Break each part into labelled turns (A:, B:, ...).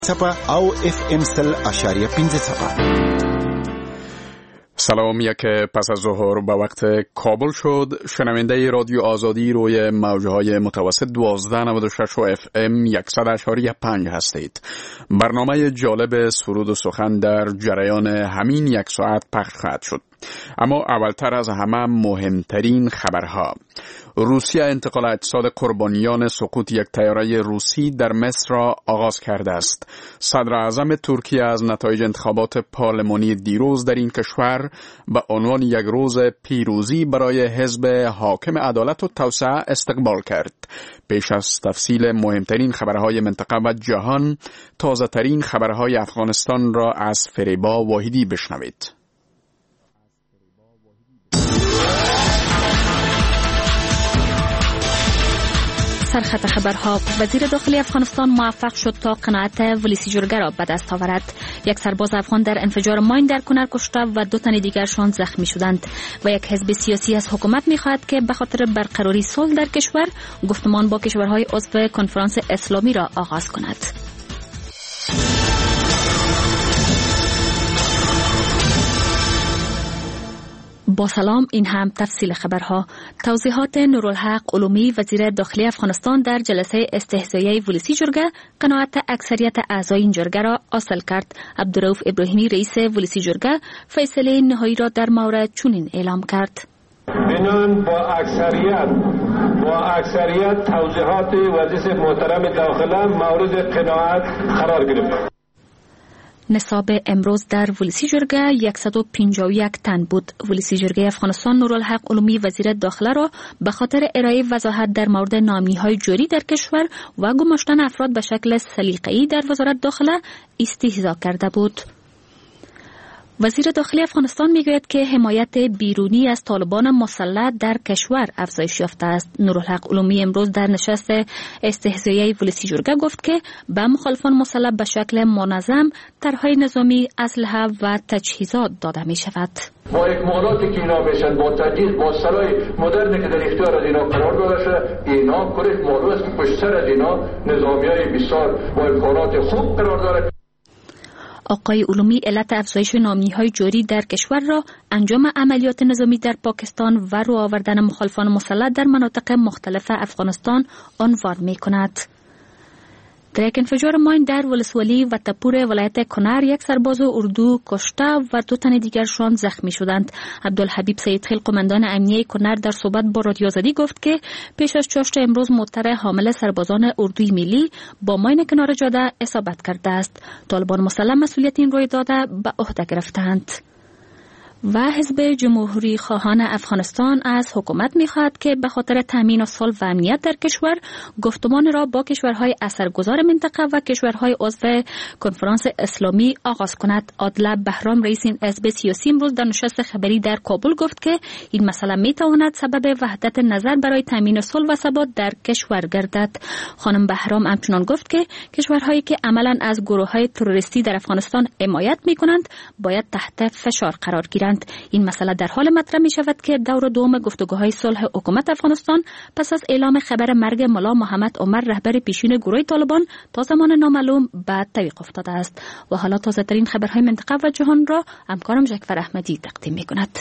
A: او FM0.5.
B: سلام. یک پس از ظهر به وقت کابل شد. شنونده رادیو آزادی روی موجهای متوسط 1296 و FM 100.5 هستید. برنامه جالب سرود و سخن در جریان همین یک ساعت پخش خواهد شد. اما اولتر از همه مهمترین خبرها. روسیه انتقال اجساد قربانیان سقوط یک طیاره روسی در مصر را آغاز کرده است. صدر اعظم ترکیه از نتایج انتخابات پارلمانی دیروز در این کشور به عنوان یک روز پیروزی برای حزب حاکم عدالت و توسعه استقبال کرد. پیش از تفصیل مهمترین خبرهای منطقه و جهان، تازه ترین خبرهای افغانستان را از فریبا واحدی بشنوید.
C: سرخط خبرها. وزیر داخلی افغانستان موفق شد تا قناعت ولیسی جرگه را به دست آورد. یک سرباز افغان در انفجار ماین در کنر کشته و 2 تن دیگرشان زخمی شدند و یک حزب سیاسی از حکومت می‌خواهد که به خاطر برقراری صلح در کشور گفتمان با کشورهای عضو کنفرانس اسلامی را آغاز کند. با سلام، این هم تفصیل خبرها. توضیحات نورالحق علومی وزیر داخلی افغانستان در جلسه استهزایی ولیسی جرگه قناعت اکثریت اعضای این جرگه را حاصل کرد. عبدالرؤوف ابراهیمی رئیس ولیسی جرگه فیصله نهایی را در مورد چنین اعلام کرد:
D: بنان با اکثریت توضیحات وزیر محترم داخله مورد قناعت قرار گرفت.
C: نصاب امروز در ولیسی جرگه 151 تن بود. ولیسی جرگه افغانستان نورالحق علومی وزیر داخله را به خاطر ارائه وضاحت در مورد نامنی‌های جاری در کشور و گماشتن افراد به شکل سلیقه‌ای در وزارت داخله استهزا کرده بود. وزیر داخلی افغانستان میگوید که حمایت بیرونی از طالبان مسلح در کشور افزایش یافته است. نورالحق علومی امروز در نشست استهزایی ولیسی جرگه گفت که به مخالفان مسلح به شکل منظم طرح‌های نظامی، اسلحه و تجهیزات داده می شود.
D: با اکمالاتی که اینا میشن، با تجهیز، با سرای مدرنی که در اختیار از اینا قرار داده شده، اینا کورش معلوم است که پشت سر از اینا نظامیای بسیار با امکانات خوب قرار داره.
C: آقای علومی علت افزایش نامنی‌های جاری در کشور را انجام عملیات نظامی در پاکستان و رو آوردن مخالفان مسلح در مناطق مختلف افغانستان عنوان می‌کند. در یک انفجار ماین در ولسوالی و تپور ولایت کنر یک سرباز اردو کشته و 2 تن دیگرشان زخمی شدند. عبدالحبیب سیدخیل قماندان امنیه کنر در صحبت با رادیو آزادی گفت که پیش از چاشت امروز موتر حامل سربازان اردوی ملی با ماین کنار جاده اصابت کرده است. طالبان مسلح مسئولیت این رویداد به عهده گرفتند. و حزب جمهوری خواهان افغانستان از حکومت می‌خواهد که به خاطر تامین صلح و امنیت در کشور گفتمان را با کشورهای اثرگذار منطقه و کشورهای عضو کنفرانس اسلامی آغاز کند. عادل بهرام رئیس این حزب سیاسی امروز در نشست خبری در کابل گفت که این مسئله می‌تواند سبب وحدت نظر برای تامین صلح و ثبات در کشور گردد. خانم بهرام همچنان گفت که کشورهایی که عملاً از گروه‌های تروریستی در افغانستان حمایت می‌کنند باید تحت فشار قرار گیرند. این مسئله در حال مطرح می شود که دور دوم گفتگوهای صلح حکومت افغانستان پس از اعلام خبر مرگ ملا محمد عمر رهبر پیشین گروه طالبان تا زمان نامعلوم به تعویق افتاده است. و حالا تازه ترین خبرهای منطقه و جهان را همکارم جعفر احمدی تقدیم می کند.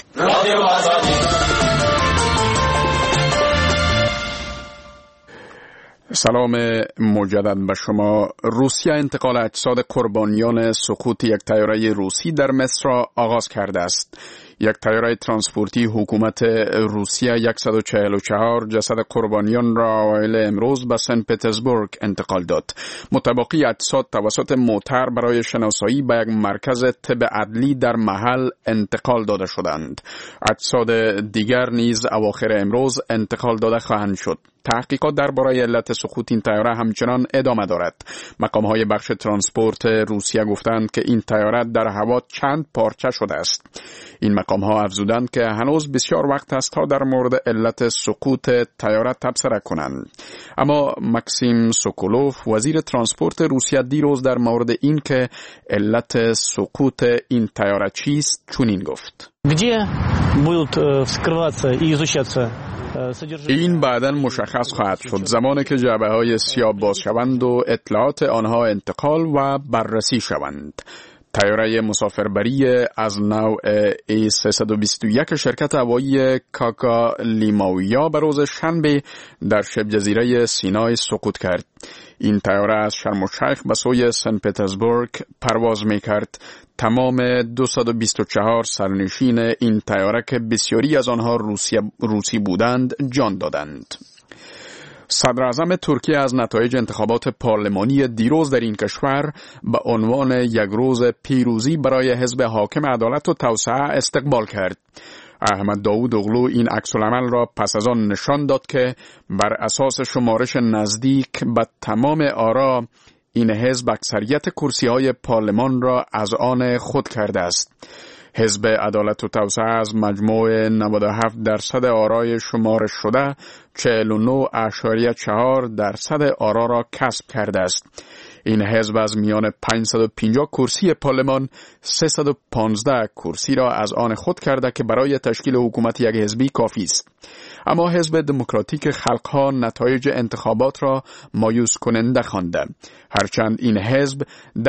B: سلام مجدد به شما. روسیه انتقال اجساد قربانیان سقوط یک طیاره روسی در مصر را آغاز کرده است. یک طیاره ترانسپورتی حکومت روسیه 144 جسد قربانیان را اوایل امروز به سن پترزبورگ انتقال داد. متبقی اجساد توسط موتر برای شناسایی به یک مرکز طب عدلی در محل انتقال داده شدند. اجساد دیگر نیز اواخر امروز انتقال داده خواهند شد. تحقیقات درباره علت سقوط این طیاره همچنان ادامه دارد. مقام‌های بخش ترانسپورت روسیه گفتند که این طیاره در هوا چند پارچه شده است. این مقام‌ها افزودند که هنوز بسیار وقت است تا در مورد علت سقوط تیاره تبصره کنند. اما ماکسیم سوکولوف وزیر ترانسپورت روسیه دیروز در مورد این که علت سقوط این تیاره چیست چنین گفت: این بعداً مشخص خواهد شد زمانی که جعبه‌های سیاه باز شوند و اطلاعات آنها انتقال و بررسی شوند. طیاره مسافربری از نوع A321 شرکت هوایی کاکا لیماویا به روز شنبه در شبه جزیره سینای سقوط کرد. این طیاره از شرم الشیخ به سوی سن پترزبورگ پرواز می‌کرد. تمام 224 سرنشین این طیاره که بسیاری از آنها روسی بودند جان دادند. صدر اعظم ترکیه از نتایج انتخابات پارلمانی دیروز در این کشور به عنوان یک روز پیروزی برای حزب حاکم عدالت و توسعه استقبال کرد. احمد داوود اغلو این عکس‌العمل را پس از آن نشان داد که بر اساس شمارش نزدیک به تمام آرا این حزب اکثریت کرسی‌های پارلمان را از آن خود کرده است. حزب عدالت و توسعه از مجموع 97% آرای شمارش شده 49.4% آرا را کسب کرده است. این حزب از میان 550 کرسی پارلمان 315 کرسی را از آن خود کرده که برای تشکیل حکومت یک حزبی کافی است. اما حزب دموکراتیک خلق‌ها نتایج انتخابات را مایوس کننده خوانده، هرچند این حزب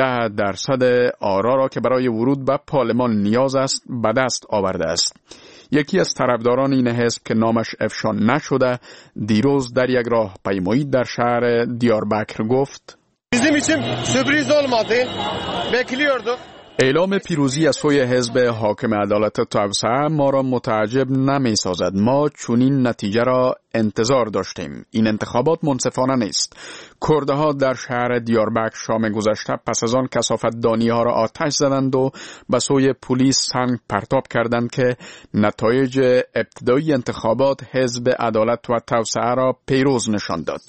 B: 10% آرا را که برای ورود به پارلمان نیاز است به دست آورده است. یکی از طرفداران این حزب که نامش افشا نشده دیروز در یک راهپیمایی در شهر دیاربکر گفت:
E: Bizim için sürpriz olmadı. Bekliyorduk.
B: اعلام پیروزی از سوی حزب حاکم عدالت و توسعه ما را متعجب نمی سازد. ما چنین نتیجه را انتظار داشتیم. این انتخابات منصفانه نیست. کردها در شهر دیاربکر شام گذشته پس از آن کثافت‌دانی ها را آتش زدند و به سوی پلیس سنگ پرتاب کردند که نتایج ابتدایی انتخابات حزب عدالت و توسعه را پیروز نشان داد.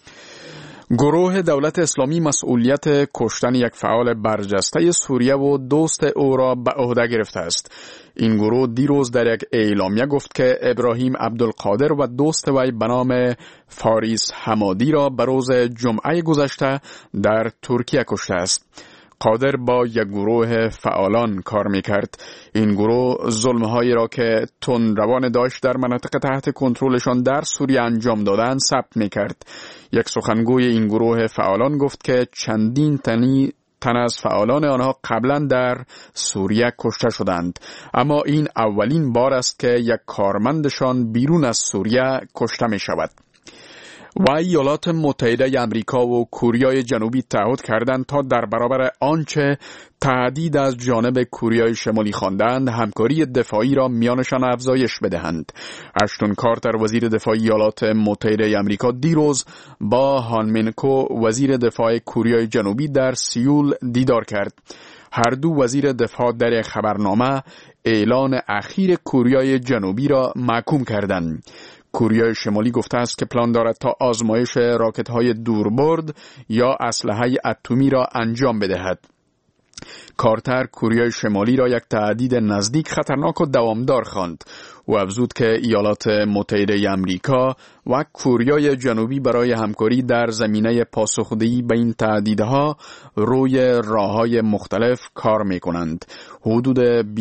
B: گروه دولت اسلامی مسئولیت کشتن یک فعال برجسته سوریه و دوست او را به عهده گرفته است. این گروه دیروز در یک اعلامیه گفت که ابراهیم عبدالقادر و دوست وی به نام فاریس حمادی را به روز جمعه گذشته در ترکیه کشته است. قادر با یک گروه فعالان کار میکرد. این گروه ظلم‌هایی را که تندروان داعش در مناطق تحت کنترلشان در سوریه انجام دادند ثبت میکرد. یک سخنگوی این گروه فعالان گفت که چندین تن از فعالان آنها قبلا در سوریه کشته شدند، اما این اولین بار است که یک کارمندشان بیرون از سوریه کشته می شود. و ایالات متحده امریکا و کوریای جنوبی تعهد کردند تا در برابر آنچه تهدید از جانب کوریای شمالی خواندند همکاری دفاعی را میانشان افزایش بدهند. اشتون کارتر وزیر دفاع ایالات متحده امریکا دیروز با هان مینکو وزیر دفاع کوریای جنوبی در سیول دیدار کرد. هر دو وزیر دفاع در خبرنامه اعلان اخیر کوریای جنوبی را محکوم کردند. کوریای شمالی گفته است که پلان دارد تا آزمایش راکت‌های دوربرد یا اسلحه اتمی را انجام بدهد. کارتر کوریای شمالی را یک تهدید نزدیک، خطرناک و دوامدار خواند. او افزود که ایالات متحده امریکا و کوریای جنوبی برای همکاری در زمینه پاسخدهی به این تهدیدها روی راه‌های مختلف کار می‌کنند. حدود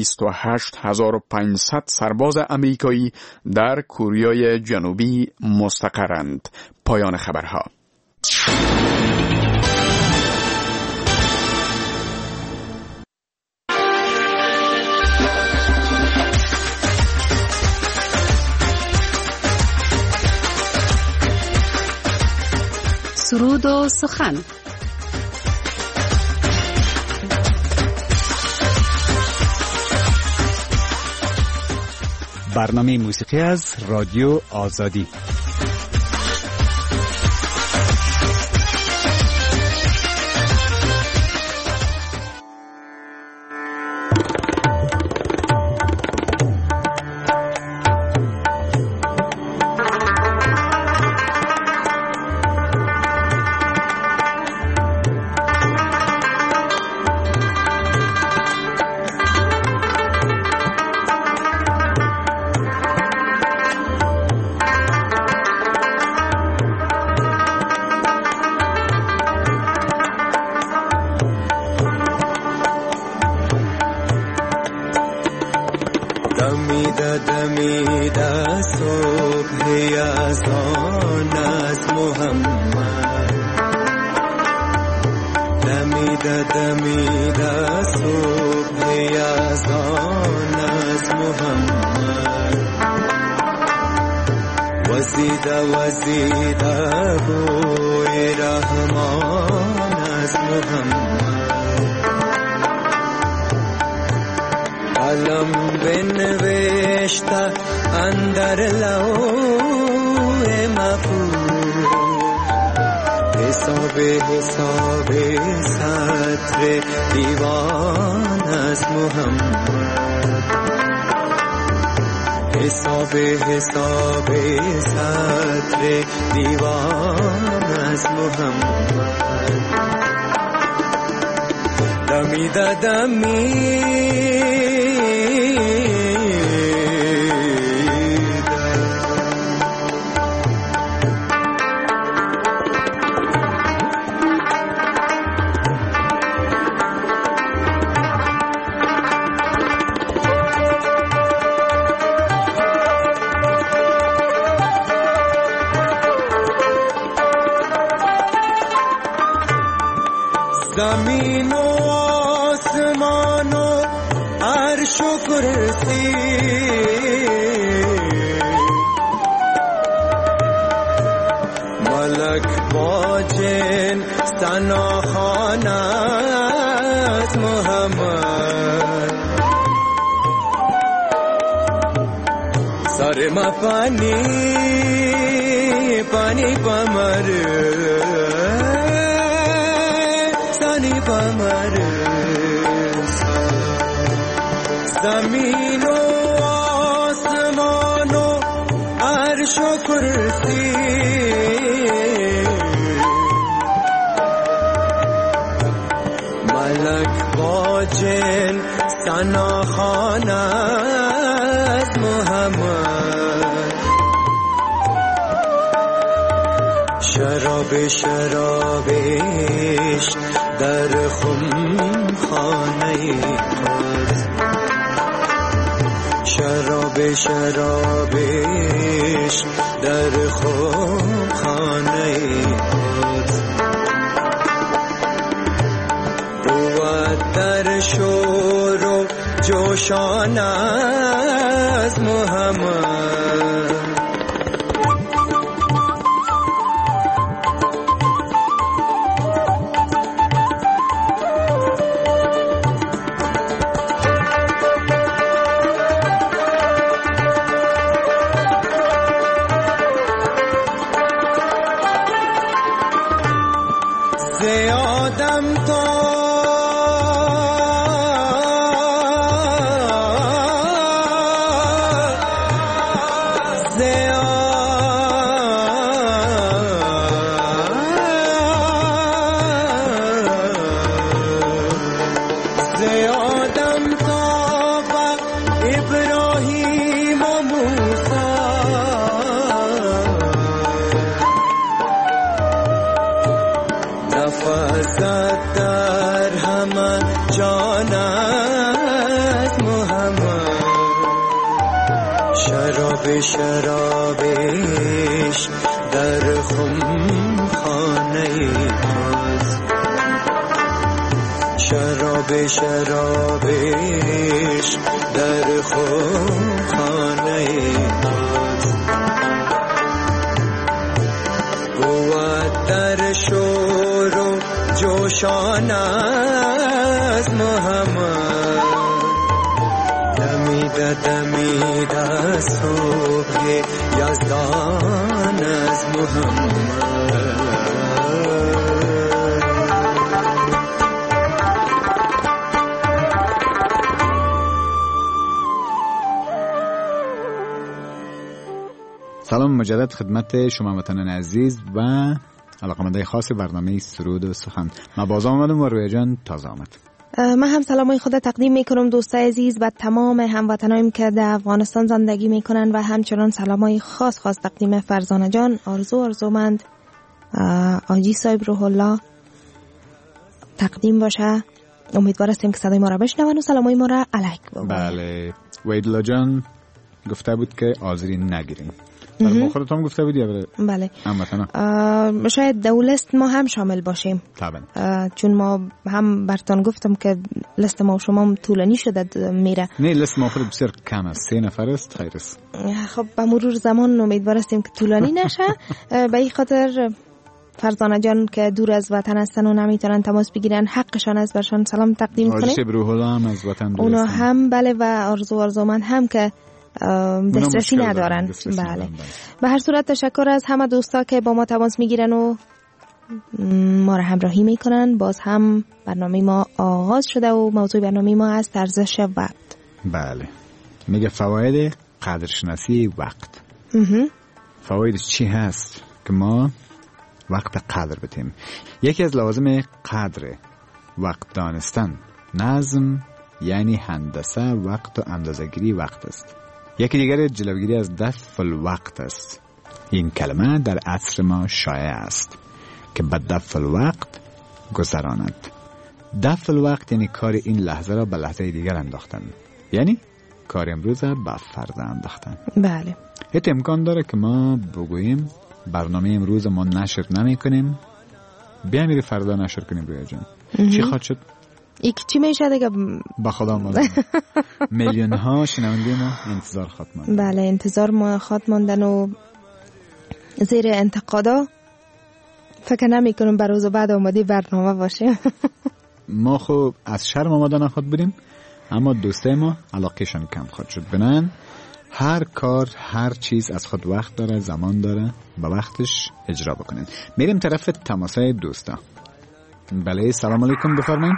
B: 28500 سرباز امریکایی در کوریای جنوبی مستقرند. پایان خبرها.
F: سرود و سخن.
A: برنامه موسیقی از رادیو آزادی.
F: دمیده صبح یزدان از محمد، دمیده صبح یزدان از محمد، وزیده بوی رحمان از محمد، قلم بنوشته اندر لوح محفوظ، حساب سطر دیوان از محمد، حساب سطر دیوان از محمد، دمی زمین و آسمان و عرش و کرسی، ملک با جن ثناخوان از محمد، سر ما پانی پمر زمین و آسمان و عرش و کرسی، ملک با جن ثناخوان از محمد، شرابش در خمخانه قدس، شرابش در خمخانه قدس، بود در شور و جوشان از محمد، شرابش در خمخانه قدس، شرابش در خمخانه قدس، بود در شور و جوشان از محمد، دمیده صبح یزدان از محمد.
A: سلام مجدد خدمت شما وطنان عزیز و علاقمندای خاص برنامه سرود و سخن. من باز آمدم و رویا جان تازه آمد.
G: من هم سلامای خود تقدیم میکنم دوستای عزیز و تمام هموطنانیم که در افغانستان زندگی میکنن و همچنان سلامای خاص تقدیم فرزانه جان، آرزومند آجی صاحب روح الله تقدیم باشه. امیدوار هستیم که صدای ما را بشنون و سلامای ما را الک ببرید.
A: بله ویدلا جان گفته بود که آذری نگیریم. ما خودت هم گفته بودی؟
G: بله. شاید دولست ما هم شامل باشیم.
A: طبعا.
G: چون ما هم برتان گفتم که لست ما و شما هم طولانی شده میره.
A: نه لست ما خود بسیار کم است، 3 نفر است. خیر است.
G: خب به مرور زمان امیدوار هستیم که طولانی نشه. به این خاطر فرزانه جان که دور از وطن هستن و نمیتونن تماس بگیرن، حقشان است برشان سلام تقدیم کنیم.
A: آرش روح الله هم از وطن دور
G: اونا هم بله و آرزومند هم که دسترسی ندارن. بله. به هر صورت تشکر از همه دوستا که با ما تماس میگیرن و ما را همراهی میکنن. باز هم برنامه ما آغاز شده و موضوع برنامه ما است ارزش وقت.
A: بله. میگه فواید قدرشناسی وقت. فوایدش چی هست که ما وقت قدر بدیم؟ یکی از لوازم قدر وقت دانستن نظم، یعنی هندسه وقت و اندازه‌گیری وقت است. یکی دیگر جلوگیری از دفع الوقت است. این کلمه در عصر ما شایع است که به دفع الوقت گذراند. دفع الوقت یعنی کار این لحظه را به لحظه دیگر انداختن، یعنی کار امروز را به فردا انداختن.
G: بله.
A: حتی امکان داره که ما بگوییم برنامه امروز ما نشر نمی کنیم، بیا میری فردا نشر کنیم. رویا جان چی خواهد شد؟
G: چی میشه دیگه؟
A: با خدا ماندن. میلیون ها شنونده ما انتظار خواهد ماندن.
G: بله انتظار ما خواهد ماندن و زیر انتقادا فکر نمی کنم بر روز بعد آماده برنامه باشه.
A: ما خوب از شرم آماده نخواد بودیم، اما دوستای ما علاقهشان کم خواهد شد. بنان هر کار هر چیز از خود وقت داره، زمان داره، به وقتش اجرا بکنین. میریم طرف تماسای دوستا. بله سلام علیکم، بفرمایید.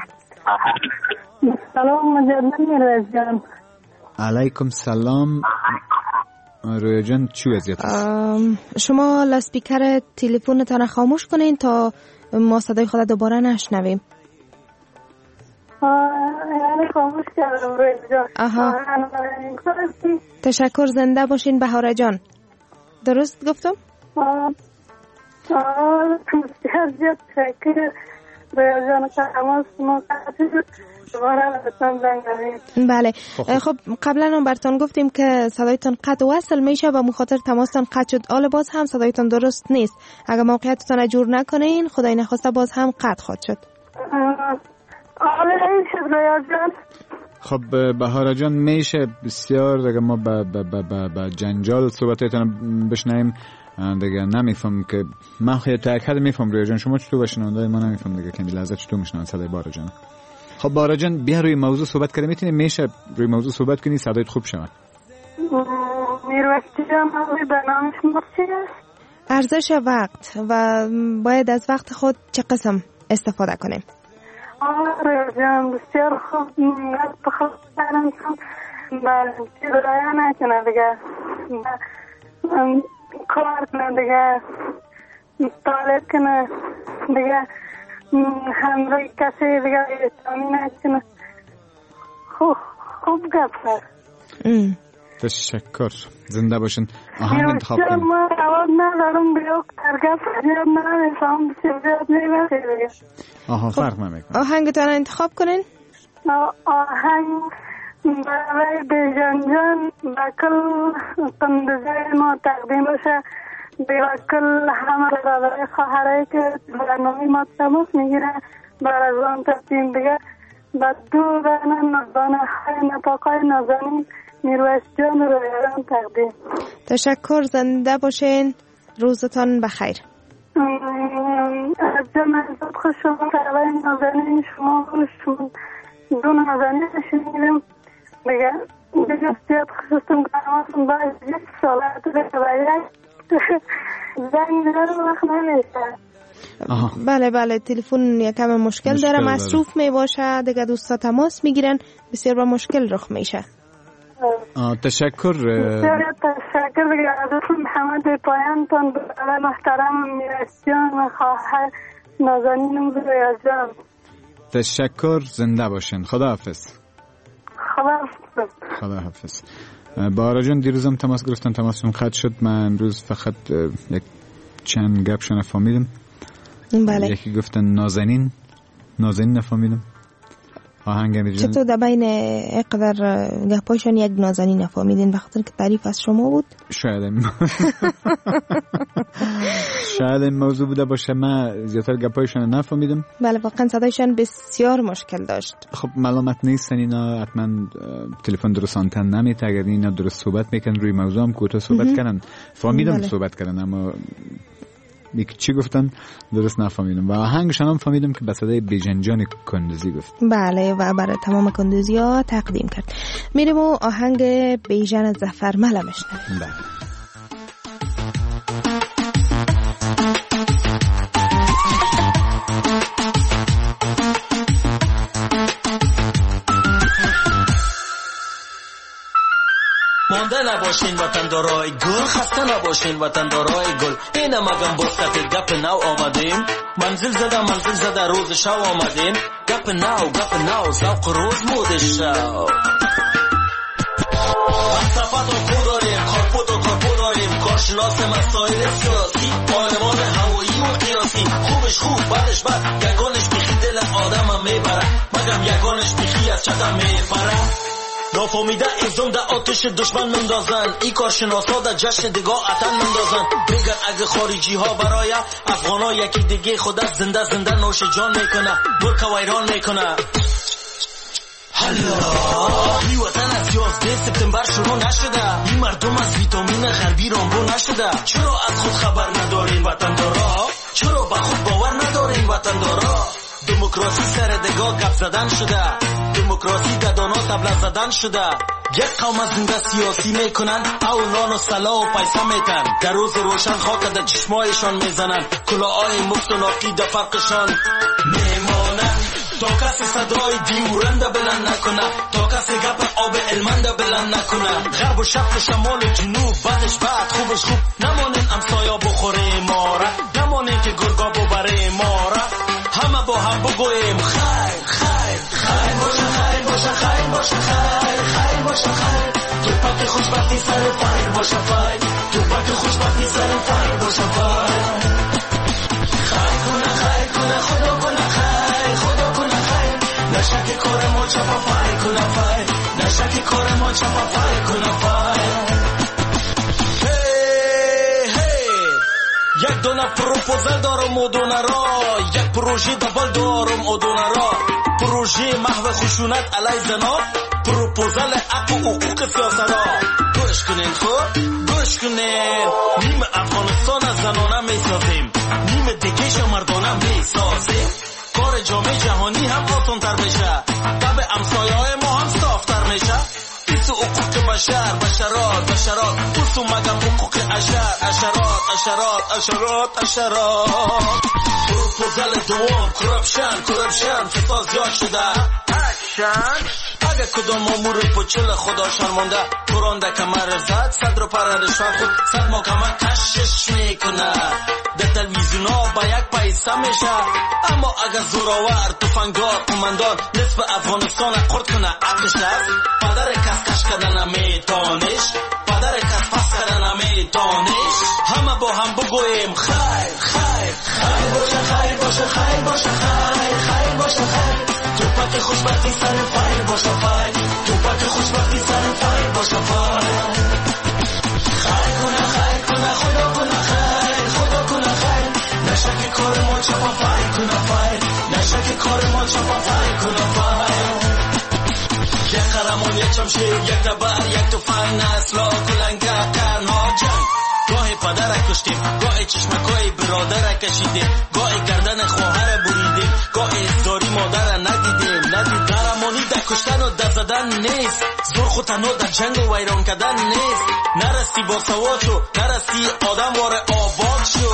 H: سلام مجدد جان.
A: علیکم سلام. رویا جان چی وضعیت است؟
G: شما لاسپیکر تلفنتان خاموش کنین تا ما صدای خود دوباره نشنویم.
H: یعنی خاموش کردم رویا جان.
G: آها. تشکر، زنده باشین بهاره جان. درست گفتم؟
H: بسیار زیاد تشکر رویا جان که تماس ما
G: بله. خب قبلا هم براتون گفتیم که صدایتون قطع وصل میشه و مخاطر تماستان قطع شد. حالا باز هم صدایتون درست نیست. اگر موقعیتتون جور نکنین خدای نخواسته باز هم قطع خواهد شد.
A: خب بهاره جان میشه بسیار دیگه ما با جنجال صحبتایتون بشنویم دیگه. نمیفهم که من خیلی تاکید میفهم رویا جان، شما چطور بشنونده ما نمیفهم دیگه که لحظه چطور میشنون صدای بهاره جان. خب بهاره جان بیا روی موضوع صحبت کنیم. میتونی میشه روی موضوع صحبت کنی صدایت خوب شود.
H: میروستی جان برنامه شما چی است؟
G: ارزش وقت و باید از وقت خود چه قسم استفاده کنیم.
H: آره جان بسیار خوب. بخواد برم چی برای نکنه دیگه، کار کنه دیگه، طالب کنه دیگه، همراهی کسی دیگه احترامی نکنه. خوب گفت.
A: تشکر، زنده باشین. آهنگ انتخاب کنیم.
H: من عوض ندارم بیاک ترگف زیاد نمیفهم، زیاد نمیفهم دیگه.
A: آها فرق نمیکنه.
G: آهنگتان انتخاب کنین.
H: آهنگ برای بیژن جان و کل قندزه ما تقدیم باشه، و کل همه برای خواهرایی که برنامه ما تماس میگیره برای از آن تقدیم دیگه. و دو بینن نازانه های نپاقای نازانی میرویس جان رو ایران تقدیم.
G: تشکر، زنده باشین، روزتان بخیر.
H: از جمعیت خوش شما برای نازنین شما دو نازنین شنیدم دیگه زیاد خصوصم کنماتون باید 20 سالت دیگه باید زنگ داره وقت نمیشه.
G: بله تلفن یکم مشکل داره، مصروف می باشه دیگه، دوستا تماس میگیرن، بسیار با مشکل رخ میشه.
A: تشکر.
H: بسیار تشکر دیگه از محمد پایانتان برای محترم میرسیان و خواهر نازنینم رویا جان.
A: تشکر، زنده باشین. خداحافظ. خداحافظ. بهاره جان دیروزم تماس گرفتن، تماسشون قطع شد. من امروز فقط یک چند گپشون نفهمیدم.
G: بله.
A: یکی گفتن نازنین نفهمیدم. آهنگ
G: چطور در بین اقدر گپایشان یک نازنین نفهمیدین بخاطر که تعریف از شما بود؟
A: شاید این موضوع بوده باشه. من زیادتر گپایشان نفهمیدم.
G: بله واقعا صدایشان بسیار مشکل داشت.
A: خب ملامت نیستن اینا، حتما تلفن درست آنتن نمیته. اگر اینا درست صحبت میکنن روی موضوع هم کوتاه صحبت کردن فهمیدم صحبت کردن، اما چی گفتن درست نفهمیدم. و آهنگشان هم فهمیدم که به صدای بیژنجان کندوزی گفت.
G: بله و برای تمام کندوزی ها تقدیم کرد. میریم و آهنگ بیژن ظفرمل میشنویم.
A: بله.
I: مانده نباشین وطندارای گل، خسته نباشین وطندارای گل. اینم اگم بسکت گپ نو آمدیم، منزل زده روز شو آمدیم. گپ نو ذوق روز مود شو. فلسفت و خود داریم، کارپو داریم، کارشناس مسائل سیاسی، معلمان هوایی و قیاسی. خوبش خوب بدش بد، یگانش بیخی دل آدم میبره، مگم یگانش بیخی از چتم میپره. نافهمیده ایزم در آتش دشمن مندازن، ای کارشناسا در جشن دگاه اتن مندازن. میگن اگه خارجی ها برای افغانا یکی دیگه خود از زنده نوش جان میکنه، ملک ویران میکنه. حالا این وطن از 11 سپتامبر شروع نشده، این مردم از ویتامین غربی رامبو نشده. چرا از خود خبر ندارین وطندارا؟ چرا به خود باور ندارین وطندارا؟ دموکراسی سر دگاه گپ زدن شده، دموکراسی در دانا تبله زدن شده. یک قوم از زنده سیاسی میکنن، او نان و سلا و پیسه میتن. در روز روشن خاک در چشمایشان میزنن، کلاهای مفت و ناقی در فرقشان میمانن. تا کسی صدای دیورنده بلند نکنه، تا کسی گپ آب علمنده بلند نکنه. غرب و شرق و شمال و جنوب بدش بد خوبش خوب، نمانین امسایا بخوره ماره، نمانین که گرگا ببره ماره. همه با هم بگویم خیر خیر خیر باشه، خیر باشه، خیر باشه، خیر خیر باشه، خیر. تو پاک خوشبختی سر فایر باشه، فایر. تو پاک خوشبختی سر فایر باشه، فایر. خیر کنه خدا کنه خیر، خدا کنه خیر. نشک کار ما چپا فایر کنه فایر، نشک کار ما چپا فایر کنه فایر. یک دونه پروپوزل دارم و دونه را، یک پروژه دبل دارم و دونه را. پروژه محو خشونت علی زنا، پروپوزل حق و حقوق سیاسرا. گوش کنین خب گوش کنین، نیم افغانستان از زنانه میسازیم، نیم دیگه مردانه میسازیم. کار جامعه جهانی هم آسان تر میشه، طب امسایه های ما هم صافتر میشه. ایسو حقوق بشر، بشرات ایسو مگم حقوق اشرات. پروپوزل دوم کرپشن فساد زیاد شده. اگه کدام امور پچل خدا شرمنده، کرانده کمر زد، صد رو پر رشوه خود، صد محکمه کشش میکنه. در تلویزیون ها با یک پیسه میشه، اما اگه زوراور تفنگدار قماندان نصف افغانستان قرد کنه عقلش است. پدر کس کردن نمیتانش، پدر کس پس کردن نمیتانش. همه با هم بگویم خیر خیر خیر باشه، خیر باشه، خیر باشه، خیر خیر باشه، خیر. تو پاک خوشبختی سر فایر باشه، فایر. تو پاک خوشبختی سر فایر باشه، فایر. خیر کنه خدا کنه خیر، خدا کنه خیر. نشک کار ما چپا فایر کنه فایر، نشک کار ما چپا فایر کنه فایر. یک قلمان یک شمشیر یک دبر یک تفنگ، نسلا کلنگه تنها جنگ. گاهی پدر کشتیم، گاهی چشمکای برادر کشیدیم، گاهی گردن خواهر بریدیم، گاهی ازداری مادر ندیدیم. درمانی در کشتن و در زدن نیست، زور خود تنها در جنگ و ویران کردن نیست. نرستی با سواد شو، نرستی آدم واره آباد شو.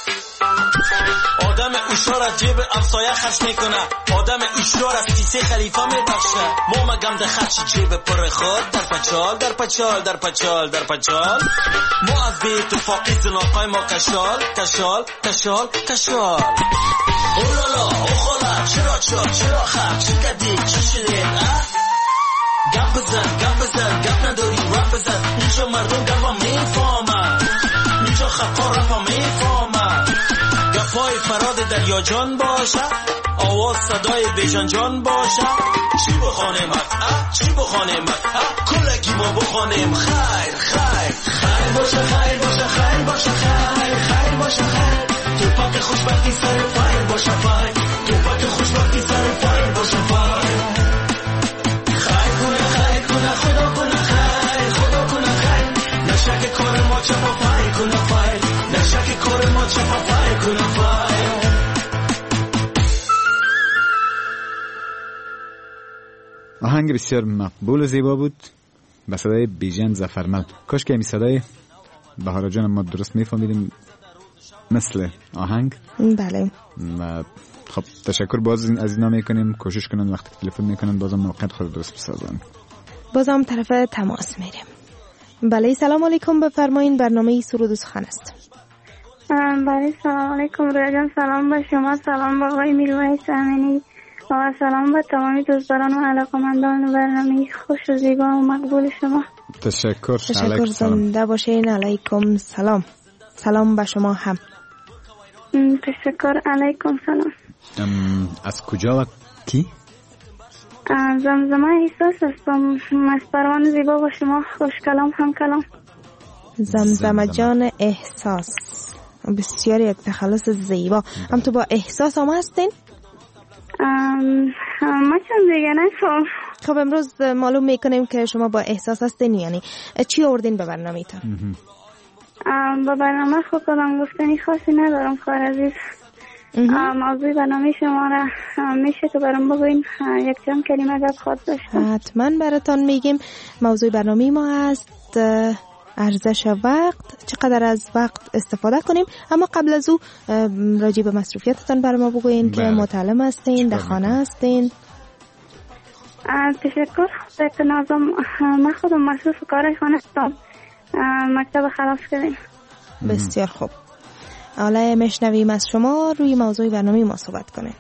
I: آدم اوشار از جیب افسایه خرج میکنه، آدم اوشار از کیسه خلیفه میبخشه. ما مگم در خرج جیب پر خود، در پچال. ما از بی اتفاقی زناقای ما کشال. اولالا اوخالا چرا خب چی کردی چی شدید؟ گپ بزن گپ نداری رپ بزن. اینجا مردم گپا میفهمن، اینجا خطا رپا میفهمن. گپای فراد دریا جان باشه، آواز صدای بیژن جان باشه. چی بخوانیمت چی بخوانیمت کلگی ما بخوانیم خیر خیر خیر باشه خیر باشه خیر باشه خیر خیر باشه خیر تو پاک خوشبختی سر فایر باشه فایر تو پاک خوشبختی سر فایر باشه فایر خیر کنه خدا کنه خیر خدا کنه خیر نشک کار ما چپا فایر کنه فایر نشک کار ما چپا فایر کنه فایر.
A: آهنگ بسیار مقبول و زیبا بود به صدای بیژن ظفرمل. کاش که این صدای بهارا جان ما درست میفهمیدیم مثل آهنگ.
G: بله.
A: و خب تشکر باز از اینا میکنیم، کوشش کنن وقتی تلفن میکنن بازم موقعیت خود درست بسازن.
G: بازم طرف تماس میریم. بله سلام علیکم، بفرمایین. برنامه سرود و سخن است.
H: بله سلام علیکم رویا جان، سلام به شما، سلام به آقای میرویس امینی و سلام به تمام دوستداران و علاقمندان برنامه خوش و زیبا و مقبول شما.
A: تشکر.
G: تشکر، زنده باشین. علیکم سلام. سلام به شما هم.
H: تشکر. علیکم سلام.
A: از کجا و کی؟
H: زمزمه احساس هستم. از پروان زیبا با شما خوش کلام هم کلام.
G: زمزمه جان احساس، بسیار یک تخلص زیبا. هم تو با احساس هم هستین؟
H: ما چون دیگه نفهم.
G: خب امروز معلوم میکنیم که شما با احساس هستین. یعنی چی آوردین به برنامه تا؟
H: با برنامه خود کدام گفتنی خاصی ندارم خواهر عزیز. موضوع برنامه شما را میشه که برام بگوین؟ یک چند کلمه گپ خود داشتم.
G: حتما براتان میگیم. موضوع برنامه ما هست ارزش وقت، چقدر از وقت استفاده کنیم. اما قبل از او راجع به مصروفیتتان بر ما بگوین که متعلم هستین، در خانه هستین.
H: تشکر. نازم من خودم مصروف کار خانه هستم، مکتب خلاص کردیم.
G: بسیار خوب. حالا میشنویم از شما روی موضوع برنامه ما صحبت کنیم.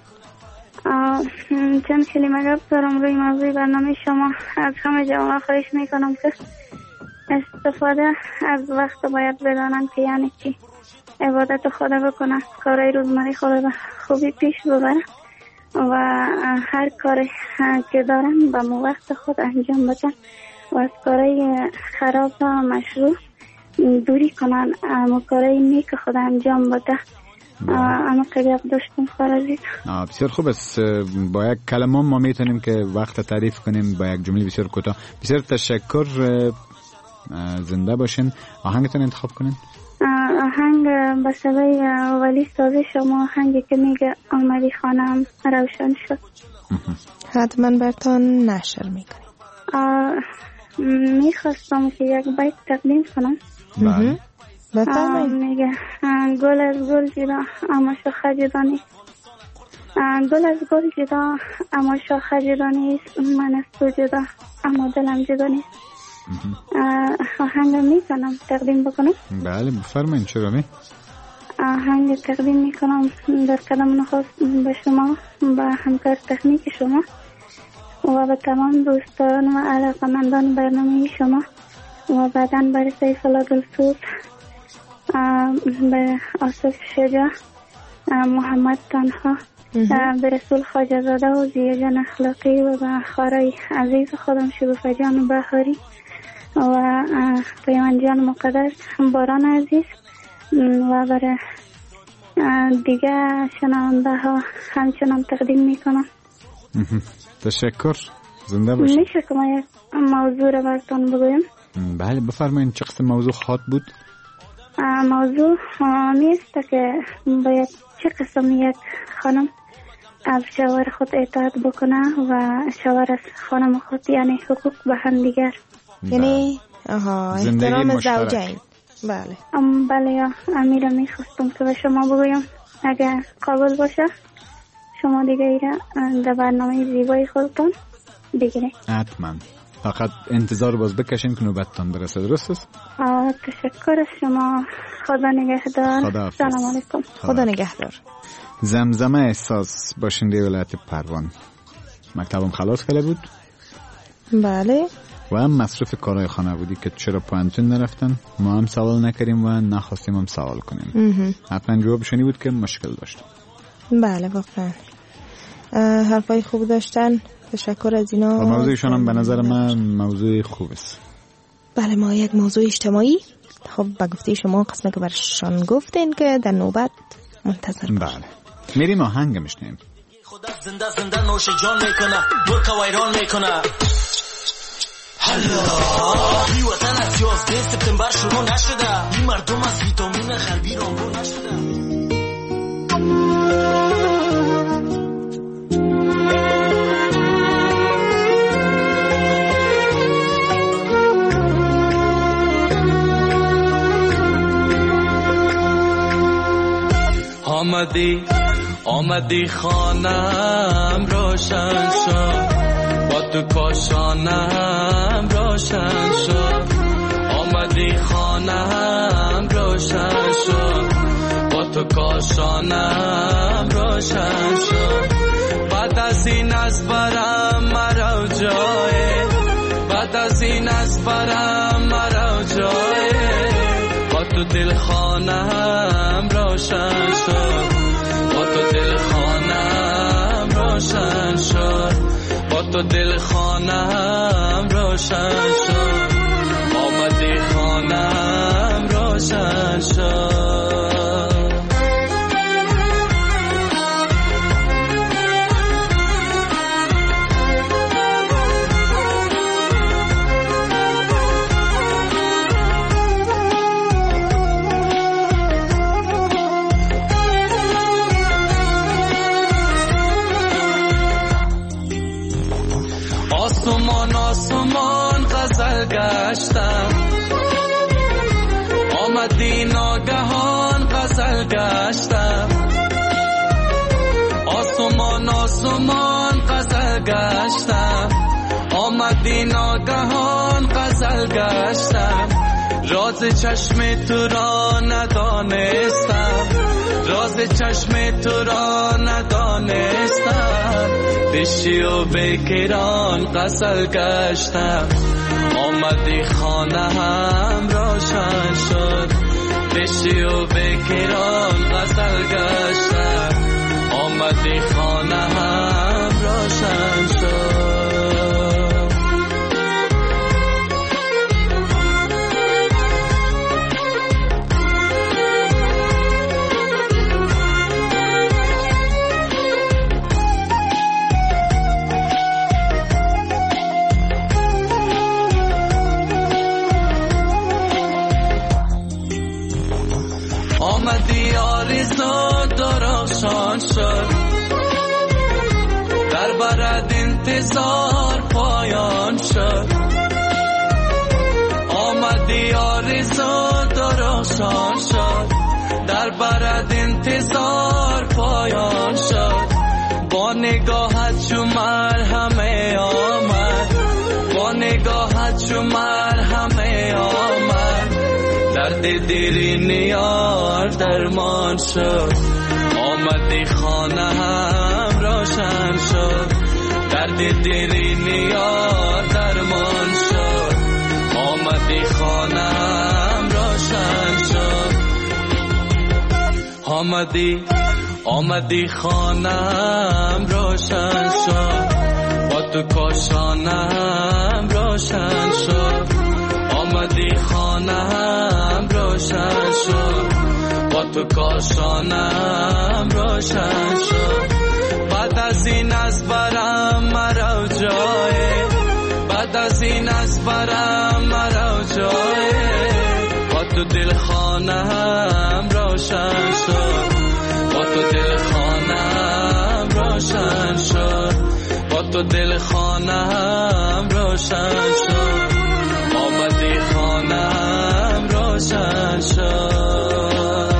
H: چند کلمه گپ دارم روی موضوع برنامه شما. از همه جوان خواهش میکنم که استفاده از وقت باید بدانن که یعنی چی. عبادت خدا بکنن، کارهای روزمره خدا به خوبی پیش ببرن و هر کاری که دارن به وقت خود انجام بدن و از کارهای خراب و مشروع دوری کنن، اما کارهای نیک خود انجام بده. اما قیاب داشتم فرازید.
A: بسیار خوب است. با یک کلمه ما میتونیم که وقت تعریف کنیم با یک جمله بسیار کوتاه. بسیار تشکر. زنده باشین. آهنگتون انتخاب کنین.
H: آهنگ به صدای ولی سازی شما، آهنگی که میگه آمدی خانم روشن شد.
G: حتما براتون نشر میکنیم.
H: میخواستم که یک بیت تقدیم کنم.
G: بفرمایید.
H: میگه گل از گل جدا اما شاخه جدا نیست. گل از گل جدا اما شاخه جدا نیست. من از تو جدا اما دلم جدا نیست. آهنگ میکنم تقدیم بکنم.
A: بله بفرمایید. چرا نه؟
H: آهنگ تقدیم میکنم در قدم نخست به شما، به همکار تکنیک شما و به تمام دوستان و علاقمندان برنامه شما و بعداً برای سیف الله دلسوز، به آصف شجاع، محمد تنها، به رسول خواجه زاده و زیه جان اخلاقی و به خارای عزیز خودم شگوفه جان بحاری و پیمان جان مقدس باران عزیز و برای دیگه شنونده ها همچنان تقدیم میکنم.
A: تشکر. زنده باشید.
H: میشه که ما یک موضوع رو براتون بگویم؟
A: بله بفرمایید. چه قسم موضوع خواهد بود؟
H: موضوع میست که باید چه قسم یک خانم از شوهر خود اطاعت بکنه و شوهر از خانم خود، یعنی حقوق به هم دیگر،
G: یعنی احترام زوجین. بله
H: بله. یا امیره میخواستم که به شما بگویم اگر قابل باشه شما دیگه ایره در برنامه زیبای خودتون بگیره.
A: حتما. فقط انتظار باز بکشین که نوبتتان برسه. درست است؟
H: تشکر از شما. خدا نگهدار. سلام علیکم.
G: خدا نگهدار.
A: زمزمه احساس باشنده ولایت پروان. مکتبم خلاص کرده بود.
G: بله.
A: و هم مصروف کارهای خانه بودی که چرا پوانتون نرفتن. ما هم سوال نکردیم و نخواستیم هم سوال کنیم. حتما جوابشونی بود که مشکل داشت.
G: بله واقعا حرفای خوب داشتن. تشکر از اینا.
A: موضوعشان هم به نظر من موضوع خوب است.
G: بله، ما یک موضوع اجتماعی خب به گفته شما قسمه که برشان گفتین که در نوبت منتظر باشید.
A: بله میریم آهنگ میشنیم.
I: خدا زنده زنده نوش جان میکنه، برک و ویران میکنه. حالا بی وطن از 11 سپتامبر شروع نشده، بی مردم از ویتامین غربی رامبو نشده.
F: آمدی خانم روشن شد، با تو کاشانم روشن شد. آمدی خانم روشن شد، با تو کاشانم روشن شد. بعد از این از برم مرا جای، بعد از این از برم مرا جای. با تو دل خانم روشن شد، با تو دل خانم روشن شد، با تو دل خانم روشن شد. آمدی خانم روشن شد. آسمان غزل گشتم، آمدی ناگهان غزل گشتم. آسمان غزل گشتم، آمدی ناگهان غزل گشتم. راز چشم تو را ندانستم، راز چشم تو را ندانستم. بشی و بکران غزل گشتم، آمدی خانه هم روشن شد. بشی و بکران غزل گشتم، آمدی خانه هم روشن شد. آمدی آرزو درخشان شد، در برد انتظار پایان شد. آمدی آرزو درخشان شد، در برد انتظار پایان شد. با نگاهت چو مرهمه آمد، با نگاهت چو مرهمه آمد. درد دیرین یار درمان شد، آمدی خانه هم روشن شد. درد دیرین یار درمان شد، آمدی خانه هم روشن شد. آمدی خانه هم روشن شد، با تو کاشانم روشن شد. آمدی خانه هم روشن شد، با تو کاشانم روشن شد. بعد از این از برم مرا جای، بعد از این از برم مرا جای. با تو دل خانم روشن شد، با تو دل خانم روشن شد، با تو دل خانم روشن شد. آمدی خانم روشن شد.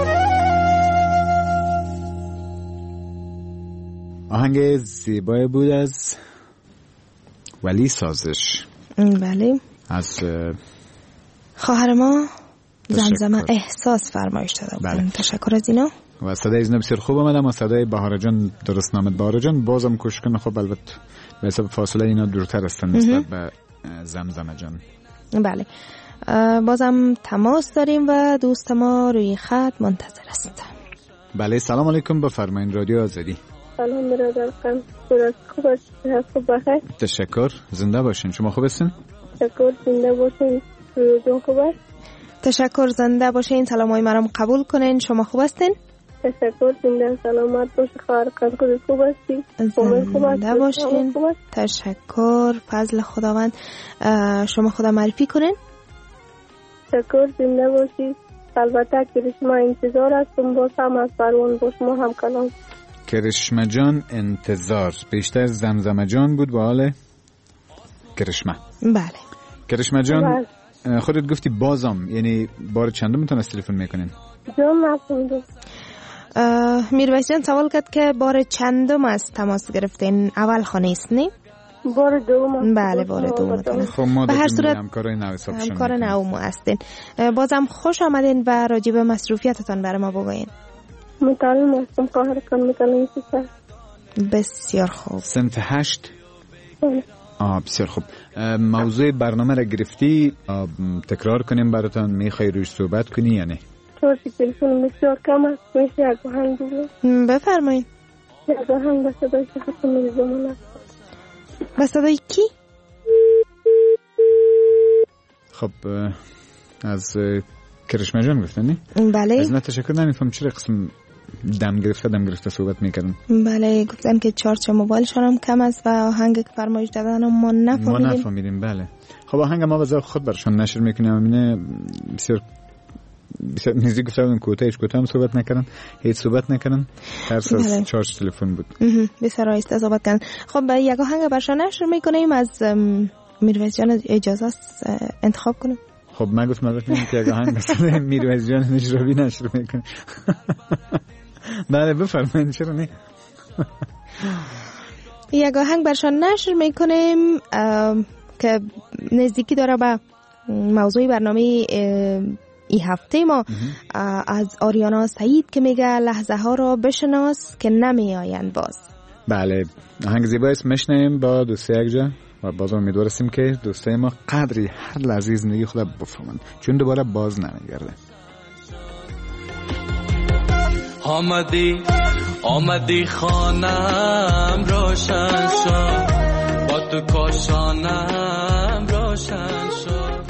A: آهنگ زیبای بود از ولی سازش.
G: بله،
A: از
G: خواهر ما زمزمه احساس فرمایش داده بودن. بله. تشکر از اینا.
A: و صدای اینا بسیار خوب آمد. اما صدای بهار جان درست نامد. بهار جان بازم کوشش کن. خب البته به حساب فاصله اینا دورتر هستن نسبت به زمزمه جان.
G: بله، بازم تماس داریم و دوست ما روی خط منتظر است.
A: بله، سلام علیکم، بفرمایید. رادیو آزادی.
H: سلام برادرم. خوب است. خوب بخیر.
A: تشکر. زنده باشین. شما خوب هستین؟
H: تشکر. زنده باشین. روزتون خوب است.
G: تشکر. زنده باشین. سلامای مرا قبول کنین. شما خوب هستین؟
H: تشکر. زنده سلامت باش. خواهر خود خوب هستی؟
G: زنده باشین. تشکر. فضل خداوند. شما خدا معرفی کنین.
H: تشکر. زنده باشی. البته کرشما انتظار هستم. باز هم از پروان باش ما هم کلام.
A: کرشمه جان انتظار. بیشتر زمزمه جان بود به حال کرشمه.
G: بله.
A: کرشمه جان خودت گفتی بازم، یعنی بار چندم تونست تلفن میکنین؟
H: جان نفهمیدم.
G: میرویس جان سوال کرد که بار چندم از تماس گرفتین؟ اول خانه است نی؟
H: بار دوم.
G: بله بار دوم.
A: خب ما
G: به هر صورت
A: همکارای نو حساب شدیم.
G: همکار نو هستین. بازم خوش آمدین و راجع به مصروفیتتان برای ما بگوین.
H: متعلم هستم. خواهر کن متعلم سیستم.
G: بسیار خوب.
A: سنت 8. بسیار خوب. موضوع برنامه را گرفتی، تکرار کنیم براتون. میخوای روش صحبت کنی یا نه؟
H: چورسی تلفن بسیار کم است. میشه یک آهنگ بگو؟
G: بفرمایید.
H: یک آهنگ به صدای شخص میزمان است.
G: به صدای کی؟
A: خب از کرشمه جان گفتن نی؟
G: بله.
A: از نه تشکر. نمیفهم چرا قسم دم گرفته صحبت میکردن.
G: بله گفتن که چارچ موبایلشان هم کم است و آهنگ که فرمایش دادن ما نفهمیدیم.
A: بله. خب آهنگ ما واسه خود برشان نشر میکنیم. همینه بسیار نزدیک گفتن کوتاه هم صحبت نکردن، هیچ صحبت نکردن. ترس از چارج تلفن بود.
G: بسیار آهسته صحبت کردن. خب یک آهنگ برشان نشر میکنیم. از میرویس جان اجازه انتخاب کنیم.
A: خب من گفتم که یک آهنگ مثلا میرویس جان نشروی نشر میکنه. بله بفرمایید. چرا نه؟
G: یک آهنگ برشان نشر میکنیم که نزدیکی داره به موضوع برنامه این هفته ما. از آریانا سعید که میگه لحظه ها را بشناس که نمی آیند باز.
A: بله آهنگ زیبایی است. میشنیم با دوسته یک جا و باز امیدوار هستیم که دوستای ما قدری هر لحظه زندگی خود بفهمن، چون دوباره باز نمیگرده.
F: آمدی خانم روشن شد، با تو کاشانم روشن شد.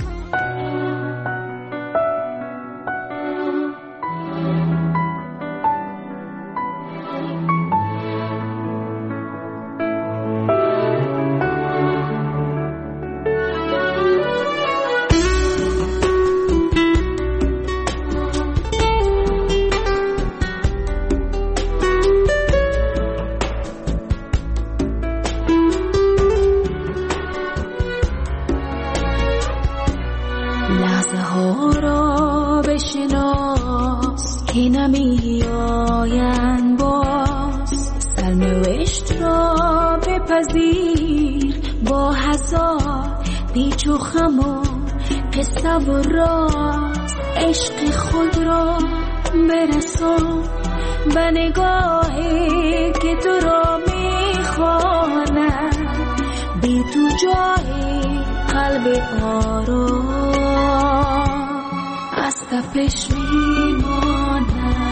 J: نمی آیند باز، سرنوشت را بپذیر با هزار پیچ و خم و قصه و راز. عشق خود را برسان به نگاهی که تو را میخواند، بی تو جای قلب آرام از تپش میماند.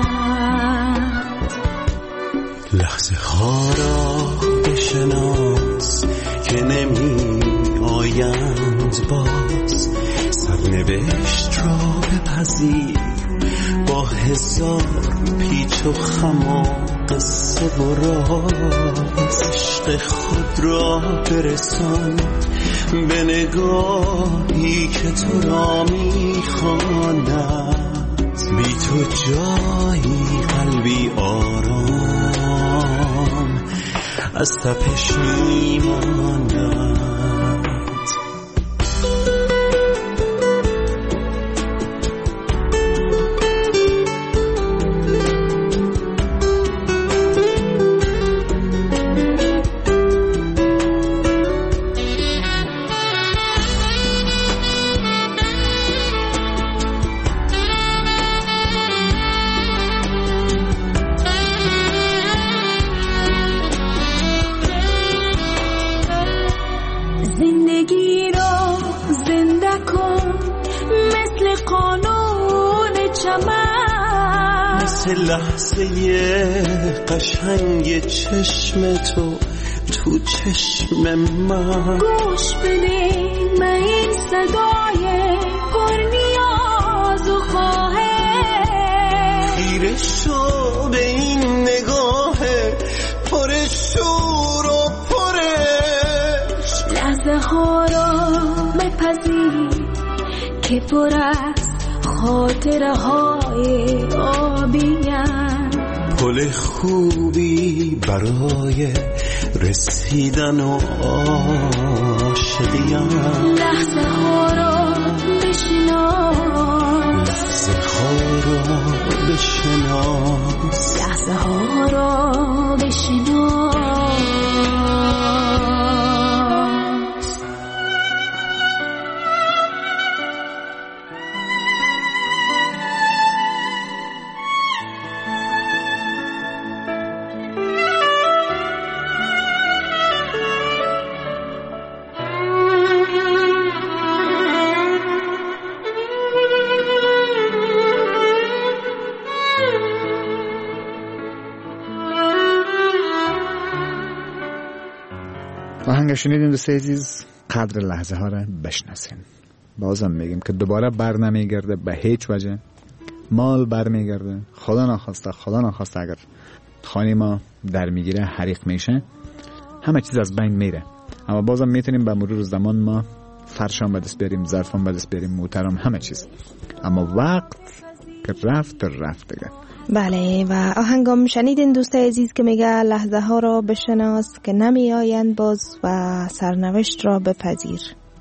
I: لحظه ها را بشناس که نمی آیند باز، سرنوشت را بپذیر با هزار پیچ و خم و قصه و راز. عشق خود را برسان به نگاهی که تو را میخواند، بی تو جایی قلبی آرام از تپش میماند. مثل لحظه قشنگ چشم تو چشم من.
J: گوش بده به این صدای پر نیاز و خواهش،
I: خیره شو به این نگاه پر شور و پرش.
J: لحظه ها را بپذیر که پر است خاطره های آبیم.
I: پل خوبی برای رسیدن و عاشقیم.
J: لحظه ها را بشناس،
I: لحظه ها را بشناس،
J: لحظه ها را بشناس.
A: آهنگ شنیدین دوستای عزیز، قدر لحظه ها را بشناسین. بازم میگیم که دوباره بر نمیگرده به هیچ وجه. مال بر میگرده، خدا نخواسته اگر خانه ما در میگیره حریق میشه، همه چیز از بین میره. اما بازم میتونیم به مرور زمان ما فرشان به دست بیاریم، ظرفان به دست بیاریم، محترم، همه چیز. اما وقت که رفت دیگه.
G: بله، و آهنگام شنیدین دوستای عزیز که میگه لحظه ها را بشناس که نمی آیند باز و سرنوشت را بپذیر.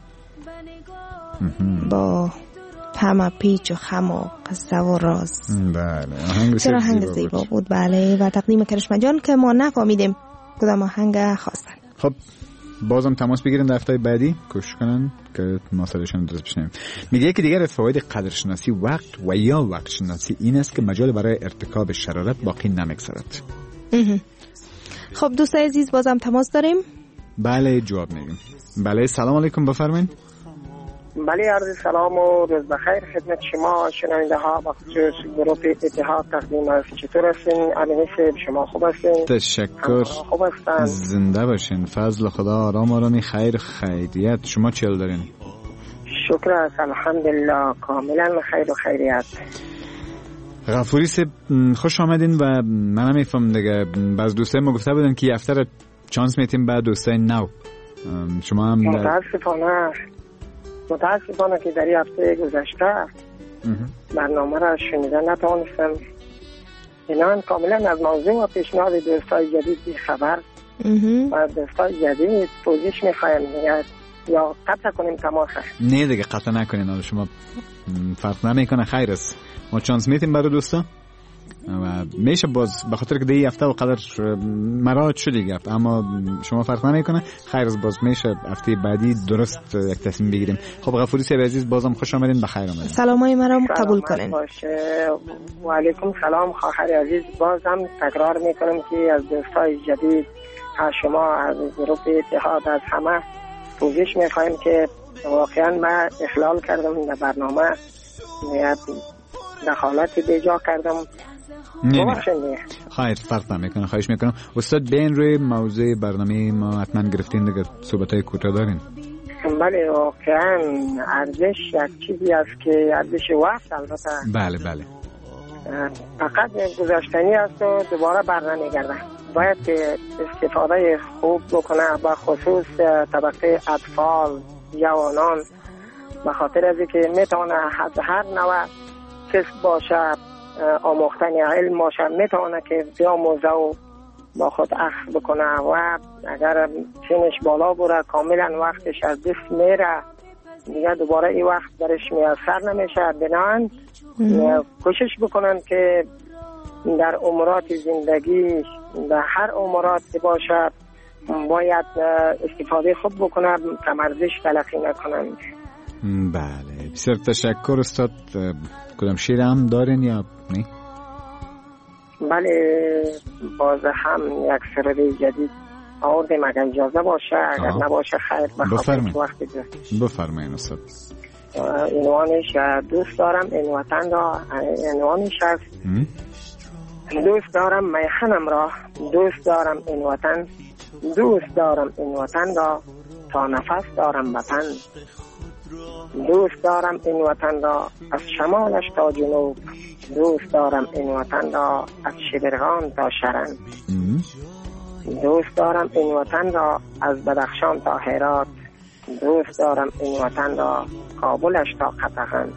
G: با همه پیچ و خم و قصه و راز.
A: بله،
G: آهنگ زیبا بود. بله، و تقدیم کرشمه جان که ما نفهمیدیم کدام آهنگ خواستن.
A: خب بازم تماس بگیرن در هفته بعدی، کوشش کنن که مسئلهشون درست بشنویم. میگه که دیگر از فواید قدرشناسی وقت و یا وقت شناسی این است که مجال برای ارتکاب شرارت باقی نمیگذارد.
G: خب دوستای عزیز بازم تماس داریم.
A: بله جواب میدیم. بله سلام علیکم، بفرمایید.
K: بله عرض سلام و روز بخیر خدمت شما شنونده ها و خصوص گروه اتحاد تقدیم است. چطور هستین؟ علیه شما خوب هستین؟
A: تشکر،
K: خوب هستن،
A: زنده باشین، فضل خدا، آرام آرامی، خیر خیریت. شما چیل دارین؟
K: شکر است، الحمدلله کاملا خیر و خیریت.
A: غفوری سب خوش آمدین. و من نمیفهم دیگه، بعض دوستای ما گفته بودن که یفتر چانس میتیم بعد دوستای نو. شما هم
K: متاسفانه که در هفته گذشته برنامه را شنیدن نتوانستم. اینا کاملا از موضوع و پیشنهاد دوستای جدید بیخبر و دوستای جدید توضیح میخوایم یا قطع کنیم تماس؟
A: نه دیگه قطع نکنین، شما فرق نمیکنه، خیر است. ما چانس میتیم برای دوستا و میشه باز به خاطر که دیگه هفته و قدر مراد شد دیگه، اما شما فرق نمیکنه، خیر است. باز میشه هفته بعدی درست یک تصمیم بگیریم. خب غفوری صاحب عزیز بازم خوش آمدین، بخیر آمدین.
G: سلامای مرا قبول کنین.
K: و علیکم سلام خواهر عزیز. بازم تکرار میکنم که از دوستای جدید از شما از گروه اتحاد از همه توضیح میخوایم که واقعا من اخلال کردم در برنامه، دخالت بیجا کردم.
A: خیر فرق نمیکنه، خواهش میکنم. استاد بین روی موضوع برنامه ما حتما گرفتین دیگه، صحبتای کوتاه دارین.
K: بله واقعا ارزش یک چیزی است که ارزش وقت البته
A: بله
K: فقط گذشتنی است و دوباره برنمیگرده. باید که استفاده خوب بکنه، با خصوص طبقه اطفال، جوانان، به خاطر از اینکه میتونه هر نوع کسب باشه، آموختن علم باشه، میتونه که بیاموزه و با خود اخذ بکنه و اگر سنش بالا بره کاملا وقتش از دست میره دیگه، دوباره این وقت برش میسر نمیشه. بنابراین کوشش بکنن که در امورات زندگی، در هر امورات باشه، باید استفاده خوب بکنن، کمارزش تلقی نکنن.
A: بله بسیار تشکر استاد. کدام شیر هم دارین یا نه؟
K: بله باز هم یک سرده جدید آوردیم اگر اجازه باشه، اگر نباشه خیر.
A: بفرمایید استاد.
K: عنوانش دوست دارم این وطن را، عنوانش هست دوست دارم میهنم را، دوست دارم این وطن، دوست دارم این وطن را تا نفس دارم وطن. دوست دارم این وطن را از شمالش تا جنوب، دوست دارم این وطن را از شبرغان تا شرن. دوست دارم این وطن را از بدخشان تا هرات، دوست دارم این وطن را کابلش تا قطغن.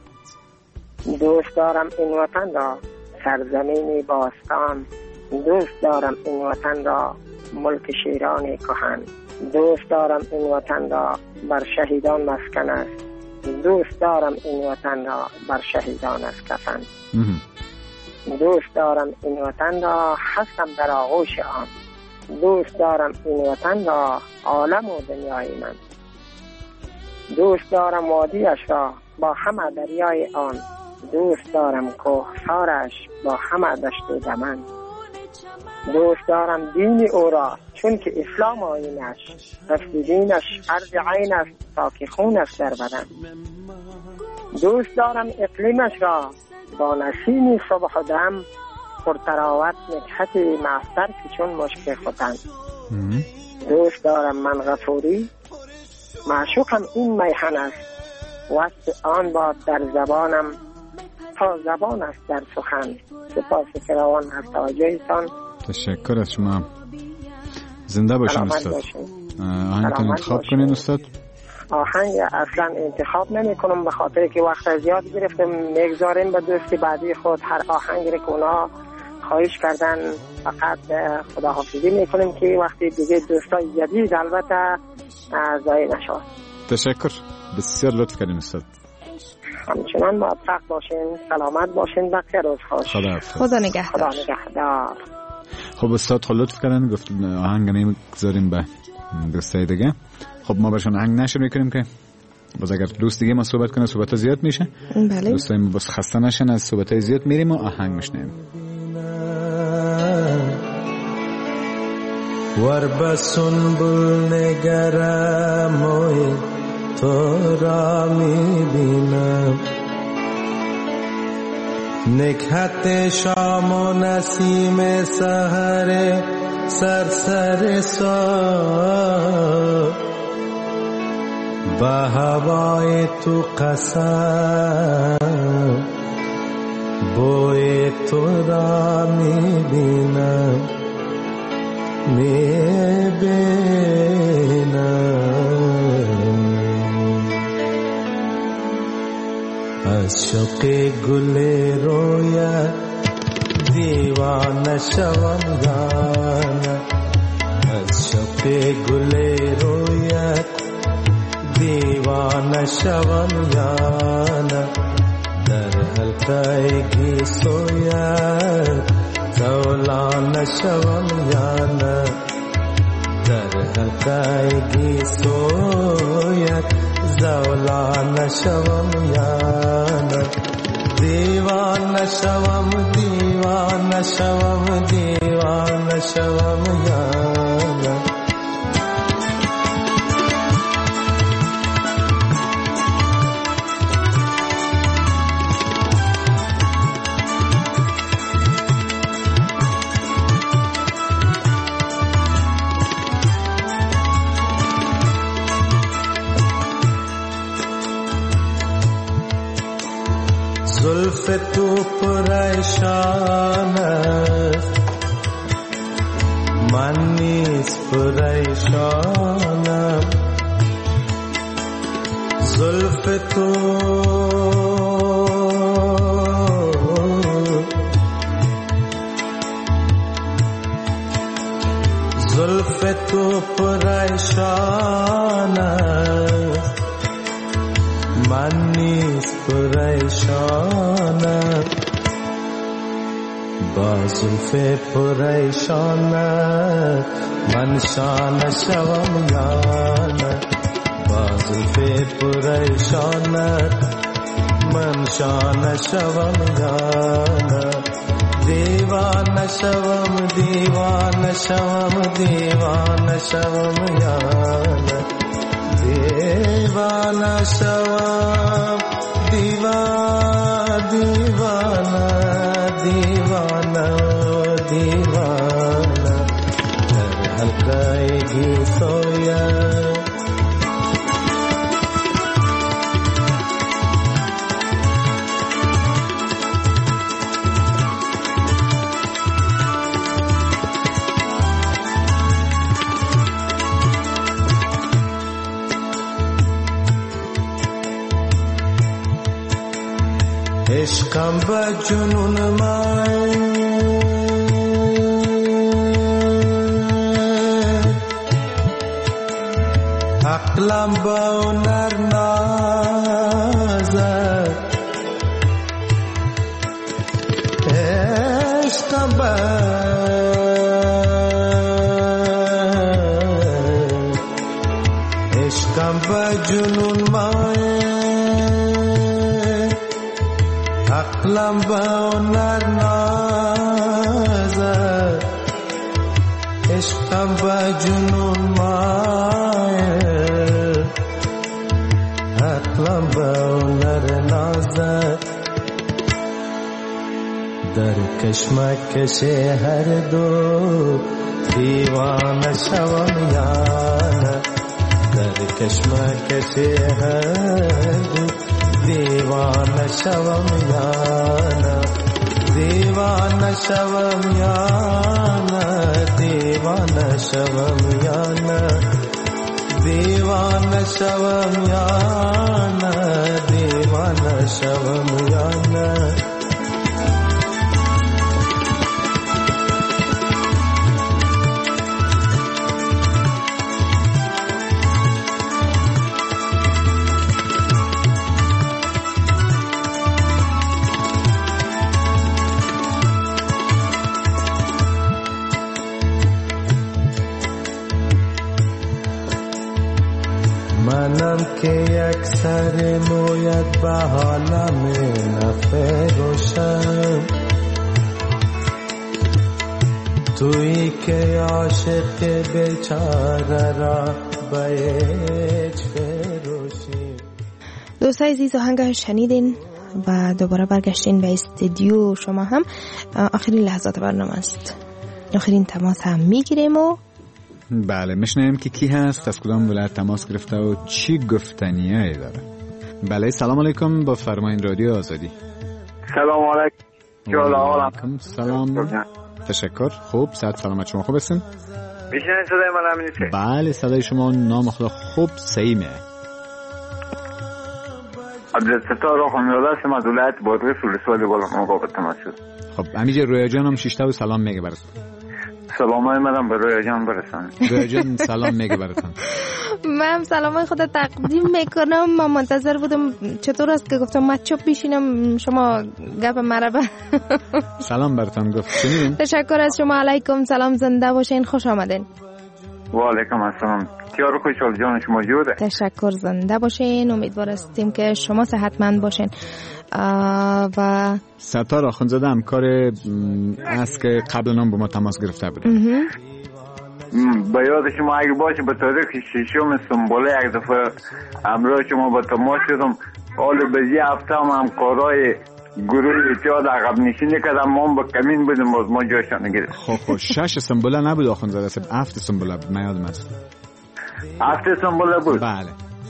K: دوست دارم این وطن را سرزمین باستان، دوست دارم این وطن را ملک شیران کهن. دوست دارم این وطن را بر شهیدان مسکن است، دوست دارم این وطن را بر شهیدان از کفن. دوست دارم این وطن را هستم در آغوش آن، دوست دارم این وطن را عالم و دنیای من. دوست دارم وادیش را با همه دریای آن، دوست دارم کوهسارش با همه دشت و دمن. دوست دارم دین او را چون که اسلام آیینش، رفت دینش فرض عین است تا که خون است در بدن. دوست دارم اقلیمش را با نسیم صبح و دم، پرتراوت نکهت معطر که چون مشک ختن. دوست دارم من غفوری، معشوقم این میهن است، وقت آن باد در زبانم تا زبان است در سخن. سپاس فراوان از توجهتان.
A: تشکر از شما. زنده باشین استاد. آهنگتون انتخاب کنین استاد.
K: آهنگ اصلا انتخاب نمی کنم به خاطر که وقت زیاد گرفتم، میگذاریم به دوست بعدی خود هر آهنگی که اونا خواهش کردن. فقط خداحافظی میکنیم که وقتی دیگه دوستای جدید البته ضایع نشود.
A: تشکر، بسیار لطف کردین استاد.
K: همچنان موفق باشین، سلامت باشین، بخیر روز خوش.
G: خدا نگهدار.
K: خدا نگهدار.
A: خب استاد خود لطف کردن، گفت آهنگ نمیگذاریم به دوستای دیگه. خب ما برشون آهنگ نشر میکنیم که باز اگر دوست دیگه ما صحبت کنه صحبت زیاد میشه.
G: بله.
A: دوستای ما باز خسته نشن از صحبت زیاد، میریم و آهنگ میشنیم.
F: ور بسنبل نگرم و تو را میبینم، نکهت شام و نسیم سحر سرسر سا، به هوای تو قسم بوی تو را میبینم، از شوق گل رویت دیوانه شوم جانم، از شوق گل رویت دیوانه شوم جانم، در حلقه گیسویت زولانه شوم جانم، در حلقه گیسویت زولانه شوم جانم، دیوانه شوم دیوانه شوم دیوانه شوم جانم. زلف تو پریشان است، من نیز پریشانم، زلف تو زلف تو پریشان است، من نیز پریشانم، با زلف پریشانت من شانه شوم جانم، با زلف پریشانت من شانه شوم جانم، دیوانه شوم دیوانه شوم دیوانه شوم جانم، دیوانه شوم دیوانه دیوانه دیوانه عشقم به جنون من عقلم به هنر نازد عشقم به جنون من عقلم به هنر نازد عشقم به جنون من عقلم به هنر نازد در کشمکش هر دو دیوانه شوم یا نه در کشمکش هر دو دیوانه شوم یا نه دیوانه شوم یا نه دیوانه شوم یا نه دیوانه شوم یا نه دیوانه شوم یا نه منم که یک سر مویت به حالم نفروشم تویی که عاشق بیچاره را به هیچ فروشی.
G: دوستای عزیز آهنگ شنیدین و دوباره برگشتین به استودیو. شما هم آخرین لحظات برنامه است، آخرین تماس هم میگیریم و
A: بله میشنیم که کی هست، از کدام ولایت تماس گرفته و چی گفتنیه داره. بله سلام علیکم، با فرمایین رادیو آزادی.
L: سلام علیکم.
A: سلام. تشکر. خوب، صحت سلامت شما خوب هستین؟
L: میشنید صدای من هم نیست؟
A: بله صدای شما نام خدا خوب سیمه.
L: عبدالستار را خانواده هستم از ولایت بادغیس ولسوالی بالامقابل تماس شد.
A: خب امیجا رویا جان هم شیشته و سلام میگه براتون.
L: سلامای منم به رویا جان برسن.
A: رویا جان سلام میگه براتون.
G: من سلامای خود تقدیم میکنم. من منتظر بودم چطور است که گفتم من چوب بشینم شما گپ مرا.
A: سلام براتون گفت. شنیدین؟
G: تشکر از شما. علیکم سلام، زنده باشین، خوش آمدین.
L: و علیکم السلام. تیار خوشحال جان شما جوده.
G: تشکر، زنده باشین. امیدوار هستیم که شما صحتمند باشین. و
A: ستار آخونزاده همکار است که قبل نام با ما تماس گرفته بود.
L: با یاد شما اگه باشه به تاریخ 6 سنبوله یک دفعه همراه شما با تماس شدم. حالا به یه هفته همکارای گروه اتحاد عقب نشینی کردم، ما با کمین بودیم باز ما جاشان گرفت.
A: خب 6 سنبوله نبود آخونزاده، 7 سنبوله بود، من یادم است.
L: 7 سنبوله بود.
A: بله.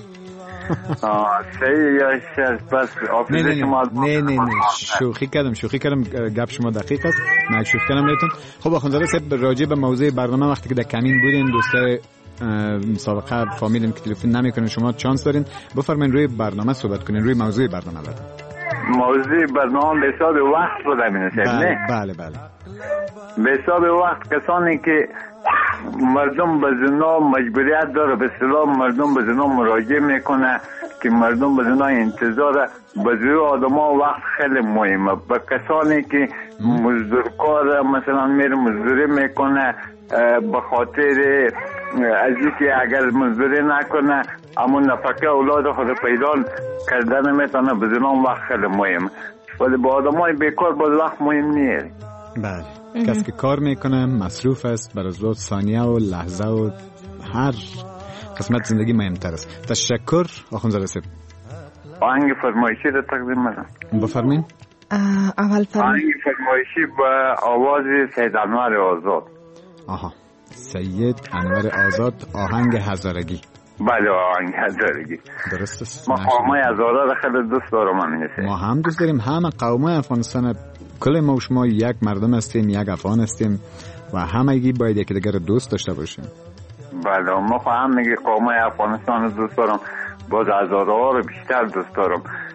L: صحیح یا شش بس آفیز شما.
A: نه شوخی کردم گپ شما دقیق است. من شوخی کردم لیتون. خب آخونزاده صاحب راجع به موضوع برنامه وقتی که در کمین بودین دوستای مسابقه فامیلیم که تلفن نمیکنن شما چانس دارین بفرمایید روی برنامه صحبت کنین، روی موضوع برنامه بعد.
L: موضوع برنامه به حساب وقت بود نه؟
A: بله
L: به حساب وقت کسانی که مردم به زنا مجبوریت داره، به اصطلاح مردم به زنا مراجعه میکنه که مردم به زنا انتظار به آدم‌ها وقت خیلی مهمه. به کسانی که مزدورکار مثلا میره مزدوری میکنه به خاطر از اینکه اگر مزدوری نکنه اما نفقه اولاد خود پیدا کردن میتونه به زنا وقت خیلی مهمه، ولی به آدم‌های بیکار باز وقت مهم نیست.
A: بله کسی که کار میکنه مصروف است، بر از ثانیه و لحظه و هر قسمت زندگی مهمتر است. تشکر آخونزاده صاحب.
L: آهنگ فرمایشی رو تقدیم میکنم.
A: بفرمایید.
G: اول
L: آهنگ فرمایشی با آواز سید انور آزاد.
A: آها سید انور آزاد، آهنگ هزارگی.
L: بله آهنگ هزارگی
A: درست است.
L: ما قومای هزاره را خیلی دوست دارم.
A: ما هم دوست داریم، همه قومای افغانستان، کل ما و شما یک مردم هستیم، یک افغان هستیم و همگی باید یکی دیگر دوست داشته باشیم.
L: بله ما هم میگه قومای افغانستان رو دوست دارم، باز هزاره ها رو بیشتر دوست دارم.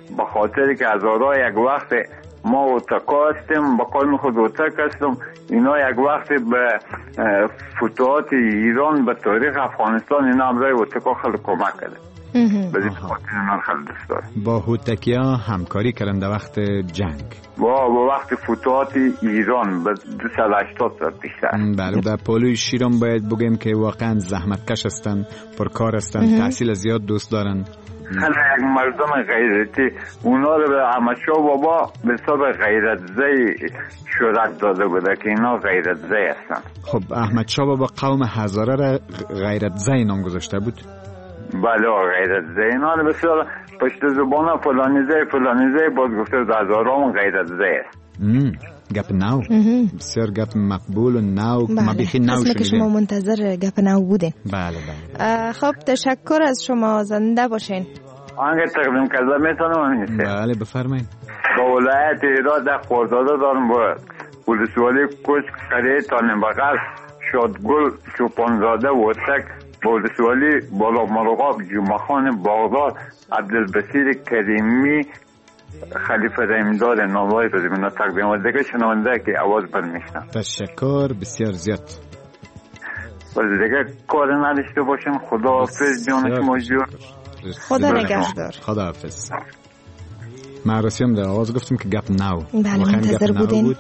L: به خاطر که هزارها یک وقت ما اوتکا هستیم، به قول خود اوتک هستم، اینا یک وقت به فتوحات ایران به تاریخ افغانستان اینا همراه اوتکا خیلی کمک کرده. به خاطر اینا خیلی دوست دارم.
A: با هوتکی ها همکاری کردن در وقت جنگ،
L: با وقت فتوحات ایران به 280 سال پیشتر.
A: بله. در پولوی شیرم باید بگیم که واقعا زحمتکش هستن، پرکار هستن، تحصیل زیاد دوست دارن.
L: یک مردم غیرتی، اونا رو به احمدشاه بابا به حساب غیرتزی شهرت داده بوده که اینا غیرتزی هستن.
A: خب احمدشاه بابا قوم هزاره را غیرتزی نام گذاشته بود؟
L: بله غیرتزی، اینا رو بسیار پشت زبان فلانیزه باز گفته هزاران غیرتزی است.
A: گپ نو، بسیار گپ مقبول و نو. ما بیخی نو شدیم
G: که شما منتظر گپ نو بودین.
A: بله.
G: خب تشکر از شما، زنده باشین.
L: آنگه تقدیم کرده میتونم؟
A: بله بفرمایید.
L: با ولایت ایران در خورداده دارم با ولسوالی کشک قریه تانبقر شادگل چوپانزاده وطک با ولسوالی بالا مرغاب جمعخان بغداد عبدالبصیر کریمی خلیفه رحمدار ناموای بزرگان تقدیم و دیگه شنونده که آواز بر میشنم.
A: تشکر بسیار زیاد.
L: ولی دیگه کار نداشته باشیم. خدا حافظ جان شما جور.
G: خدا نگهدار.
A: خدا حافظ. معرسیم در آواز گفتم که گپ نو.
G: بله منتظر بودین.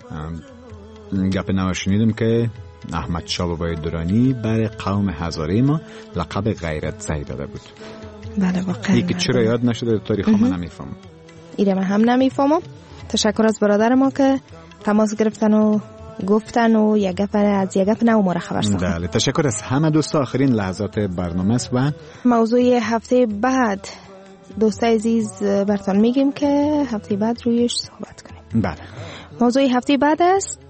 A: گپ نو شنیدم که احمد شاه بابای درانی برای قوم هزاره ما لقب غیرت زی داده بود.
G: بله واقعا.
A: یکی چرا یاد نشده تاریخ من نمیفهمم.
G: ایره من هم نمیفهمم. تشکر از برادر ما که تماس گرفتن و گفتن و یک گپ نو ما را خبر ساختن.
A: بله تشکر از همه دوستا. آخرین لحظات برنامه است و
G: موضوع هفته بعد دوستا عزیز براتون میگیم که هفته بعد رویش صحبت کنیم.
A: بله.
G: موضوع هفته بعد است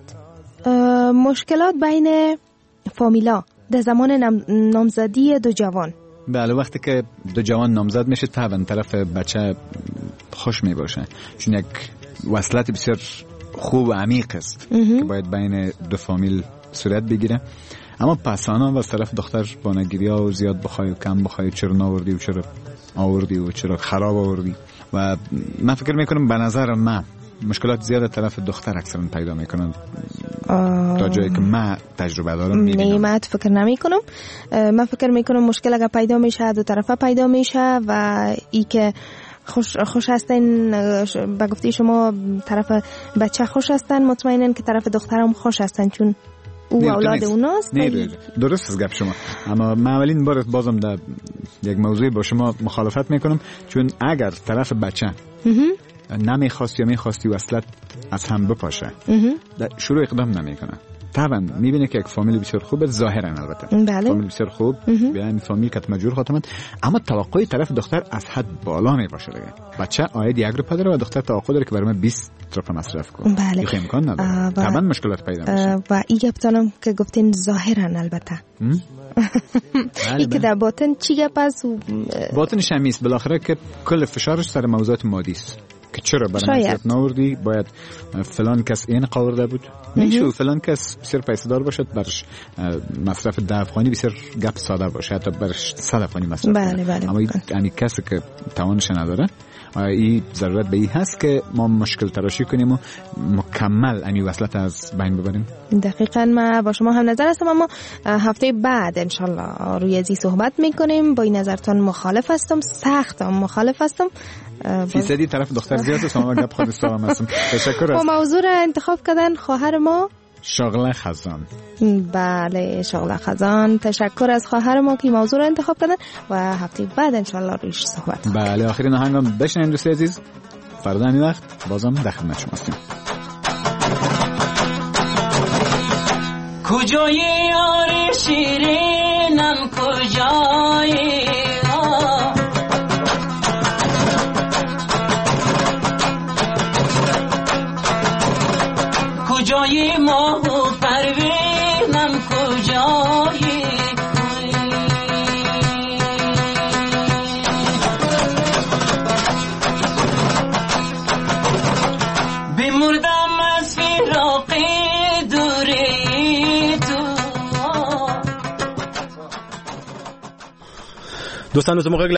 G: مشکلات بین فامیلا در زمان نامزدی دو جوان.
A: بله وقتی که دو جوان نامزد میشه طبعا طرف بچه خوش می باشه، چون یک وصلت بسیار خوب و عمیق است که باید بین دو فامیل صورت بگیره. اما پسانا و طرف دختر بانگیری ها و زیاد بخوای و کم بخوای، چرا ناوردی و چرا آوردی و چرا خراب آوردی، و من فکر میکنم به نظر من مشکلات زیاد طرف دختر اکثرا پیدا میکنن تا جایی که من تجربه دارم میبینم.
G: من فکر نمی کنم. من فکر میکنم مشکل اگر پیدا میشه دو طرفه پیدا میشه و ای که خوش هستن، به گفته شما طرف بچه خوش هستن، مطمئنن که طرف دخترم خوش هستن چون او اولاد اوناست.
A: درست از گپ شما. اما من اولین بار بازم در یک موضوع با شما مخالفت میکنم، چون اگر طرف بچه نمیخواستی یا میخواستی وصلت از هم بپاشه شروع اقدام نمیکنه. طبعا میبینه که یک فامیل بسیار خوبه ظاهرا، البته
G: بله.
A: فامیل بسیار خوب بیان فامیل کت مجور خاتمت، اما توقع طرف دختر از حد بالا میباشه دیگه. بچه آید 1 روپیه داره و دختر توقع داره که برای من 20 روپیه مصرف کنه.
G: بله.
A: این امکان نداره. طبعا مشکلات پیدا میشه.
G: و این گفتم که گفتین ظاهرا، البته این که در باطن چی گپ است؟
A: باطنش هم نیست، بالاخره که کل فشارش سر موضوعات مادی است که چرا برای مزیت ناوردی، باید فلان کس این قاورده بود میشه، فلان کس بسیار پیسه دار باشد برش مصرف 10 افغانی بسیار گپ ساده باشه، حتی برش 100 افغانی مصرف.
G: بله.
A: اما یعنی کسی که توانش نداره، این ضرورت به این هست که ما مشکل تراشی کنیم و مکمل امی وصلت از بین ببریم.
G: دقیقاً من با شما هم نظر هستم، اما هفته بعد انشالله روی ازی صحبت میکنیم. با این نظرتون مخالف هستم، سخت مخالف هستم.
A: فیصدی طرف دختر زیاد است، ما گپ خود استوام هستم. تشکر است.
G: با موضوع را انتخاب کردن خواهر ما
A: شغله خزان.
G: بله شغله خزان. تشکر از خواهر ما که موضوع را انتخاب کردن و هفته بعد انشالله رویش صحبت.
A: بله آخرین آهنگم بشنویم دوست عزیز. فردا همین وقت بازم در خدمت شما هستیم.
I: کجای یار شیرینم کجای کجای ماه و پروینم کجای بمردم از فراق دوری تو.
E: دوستان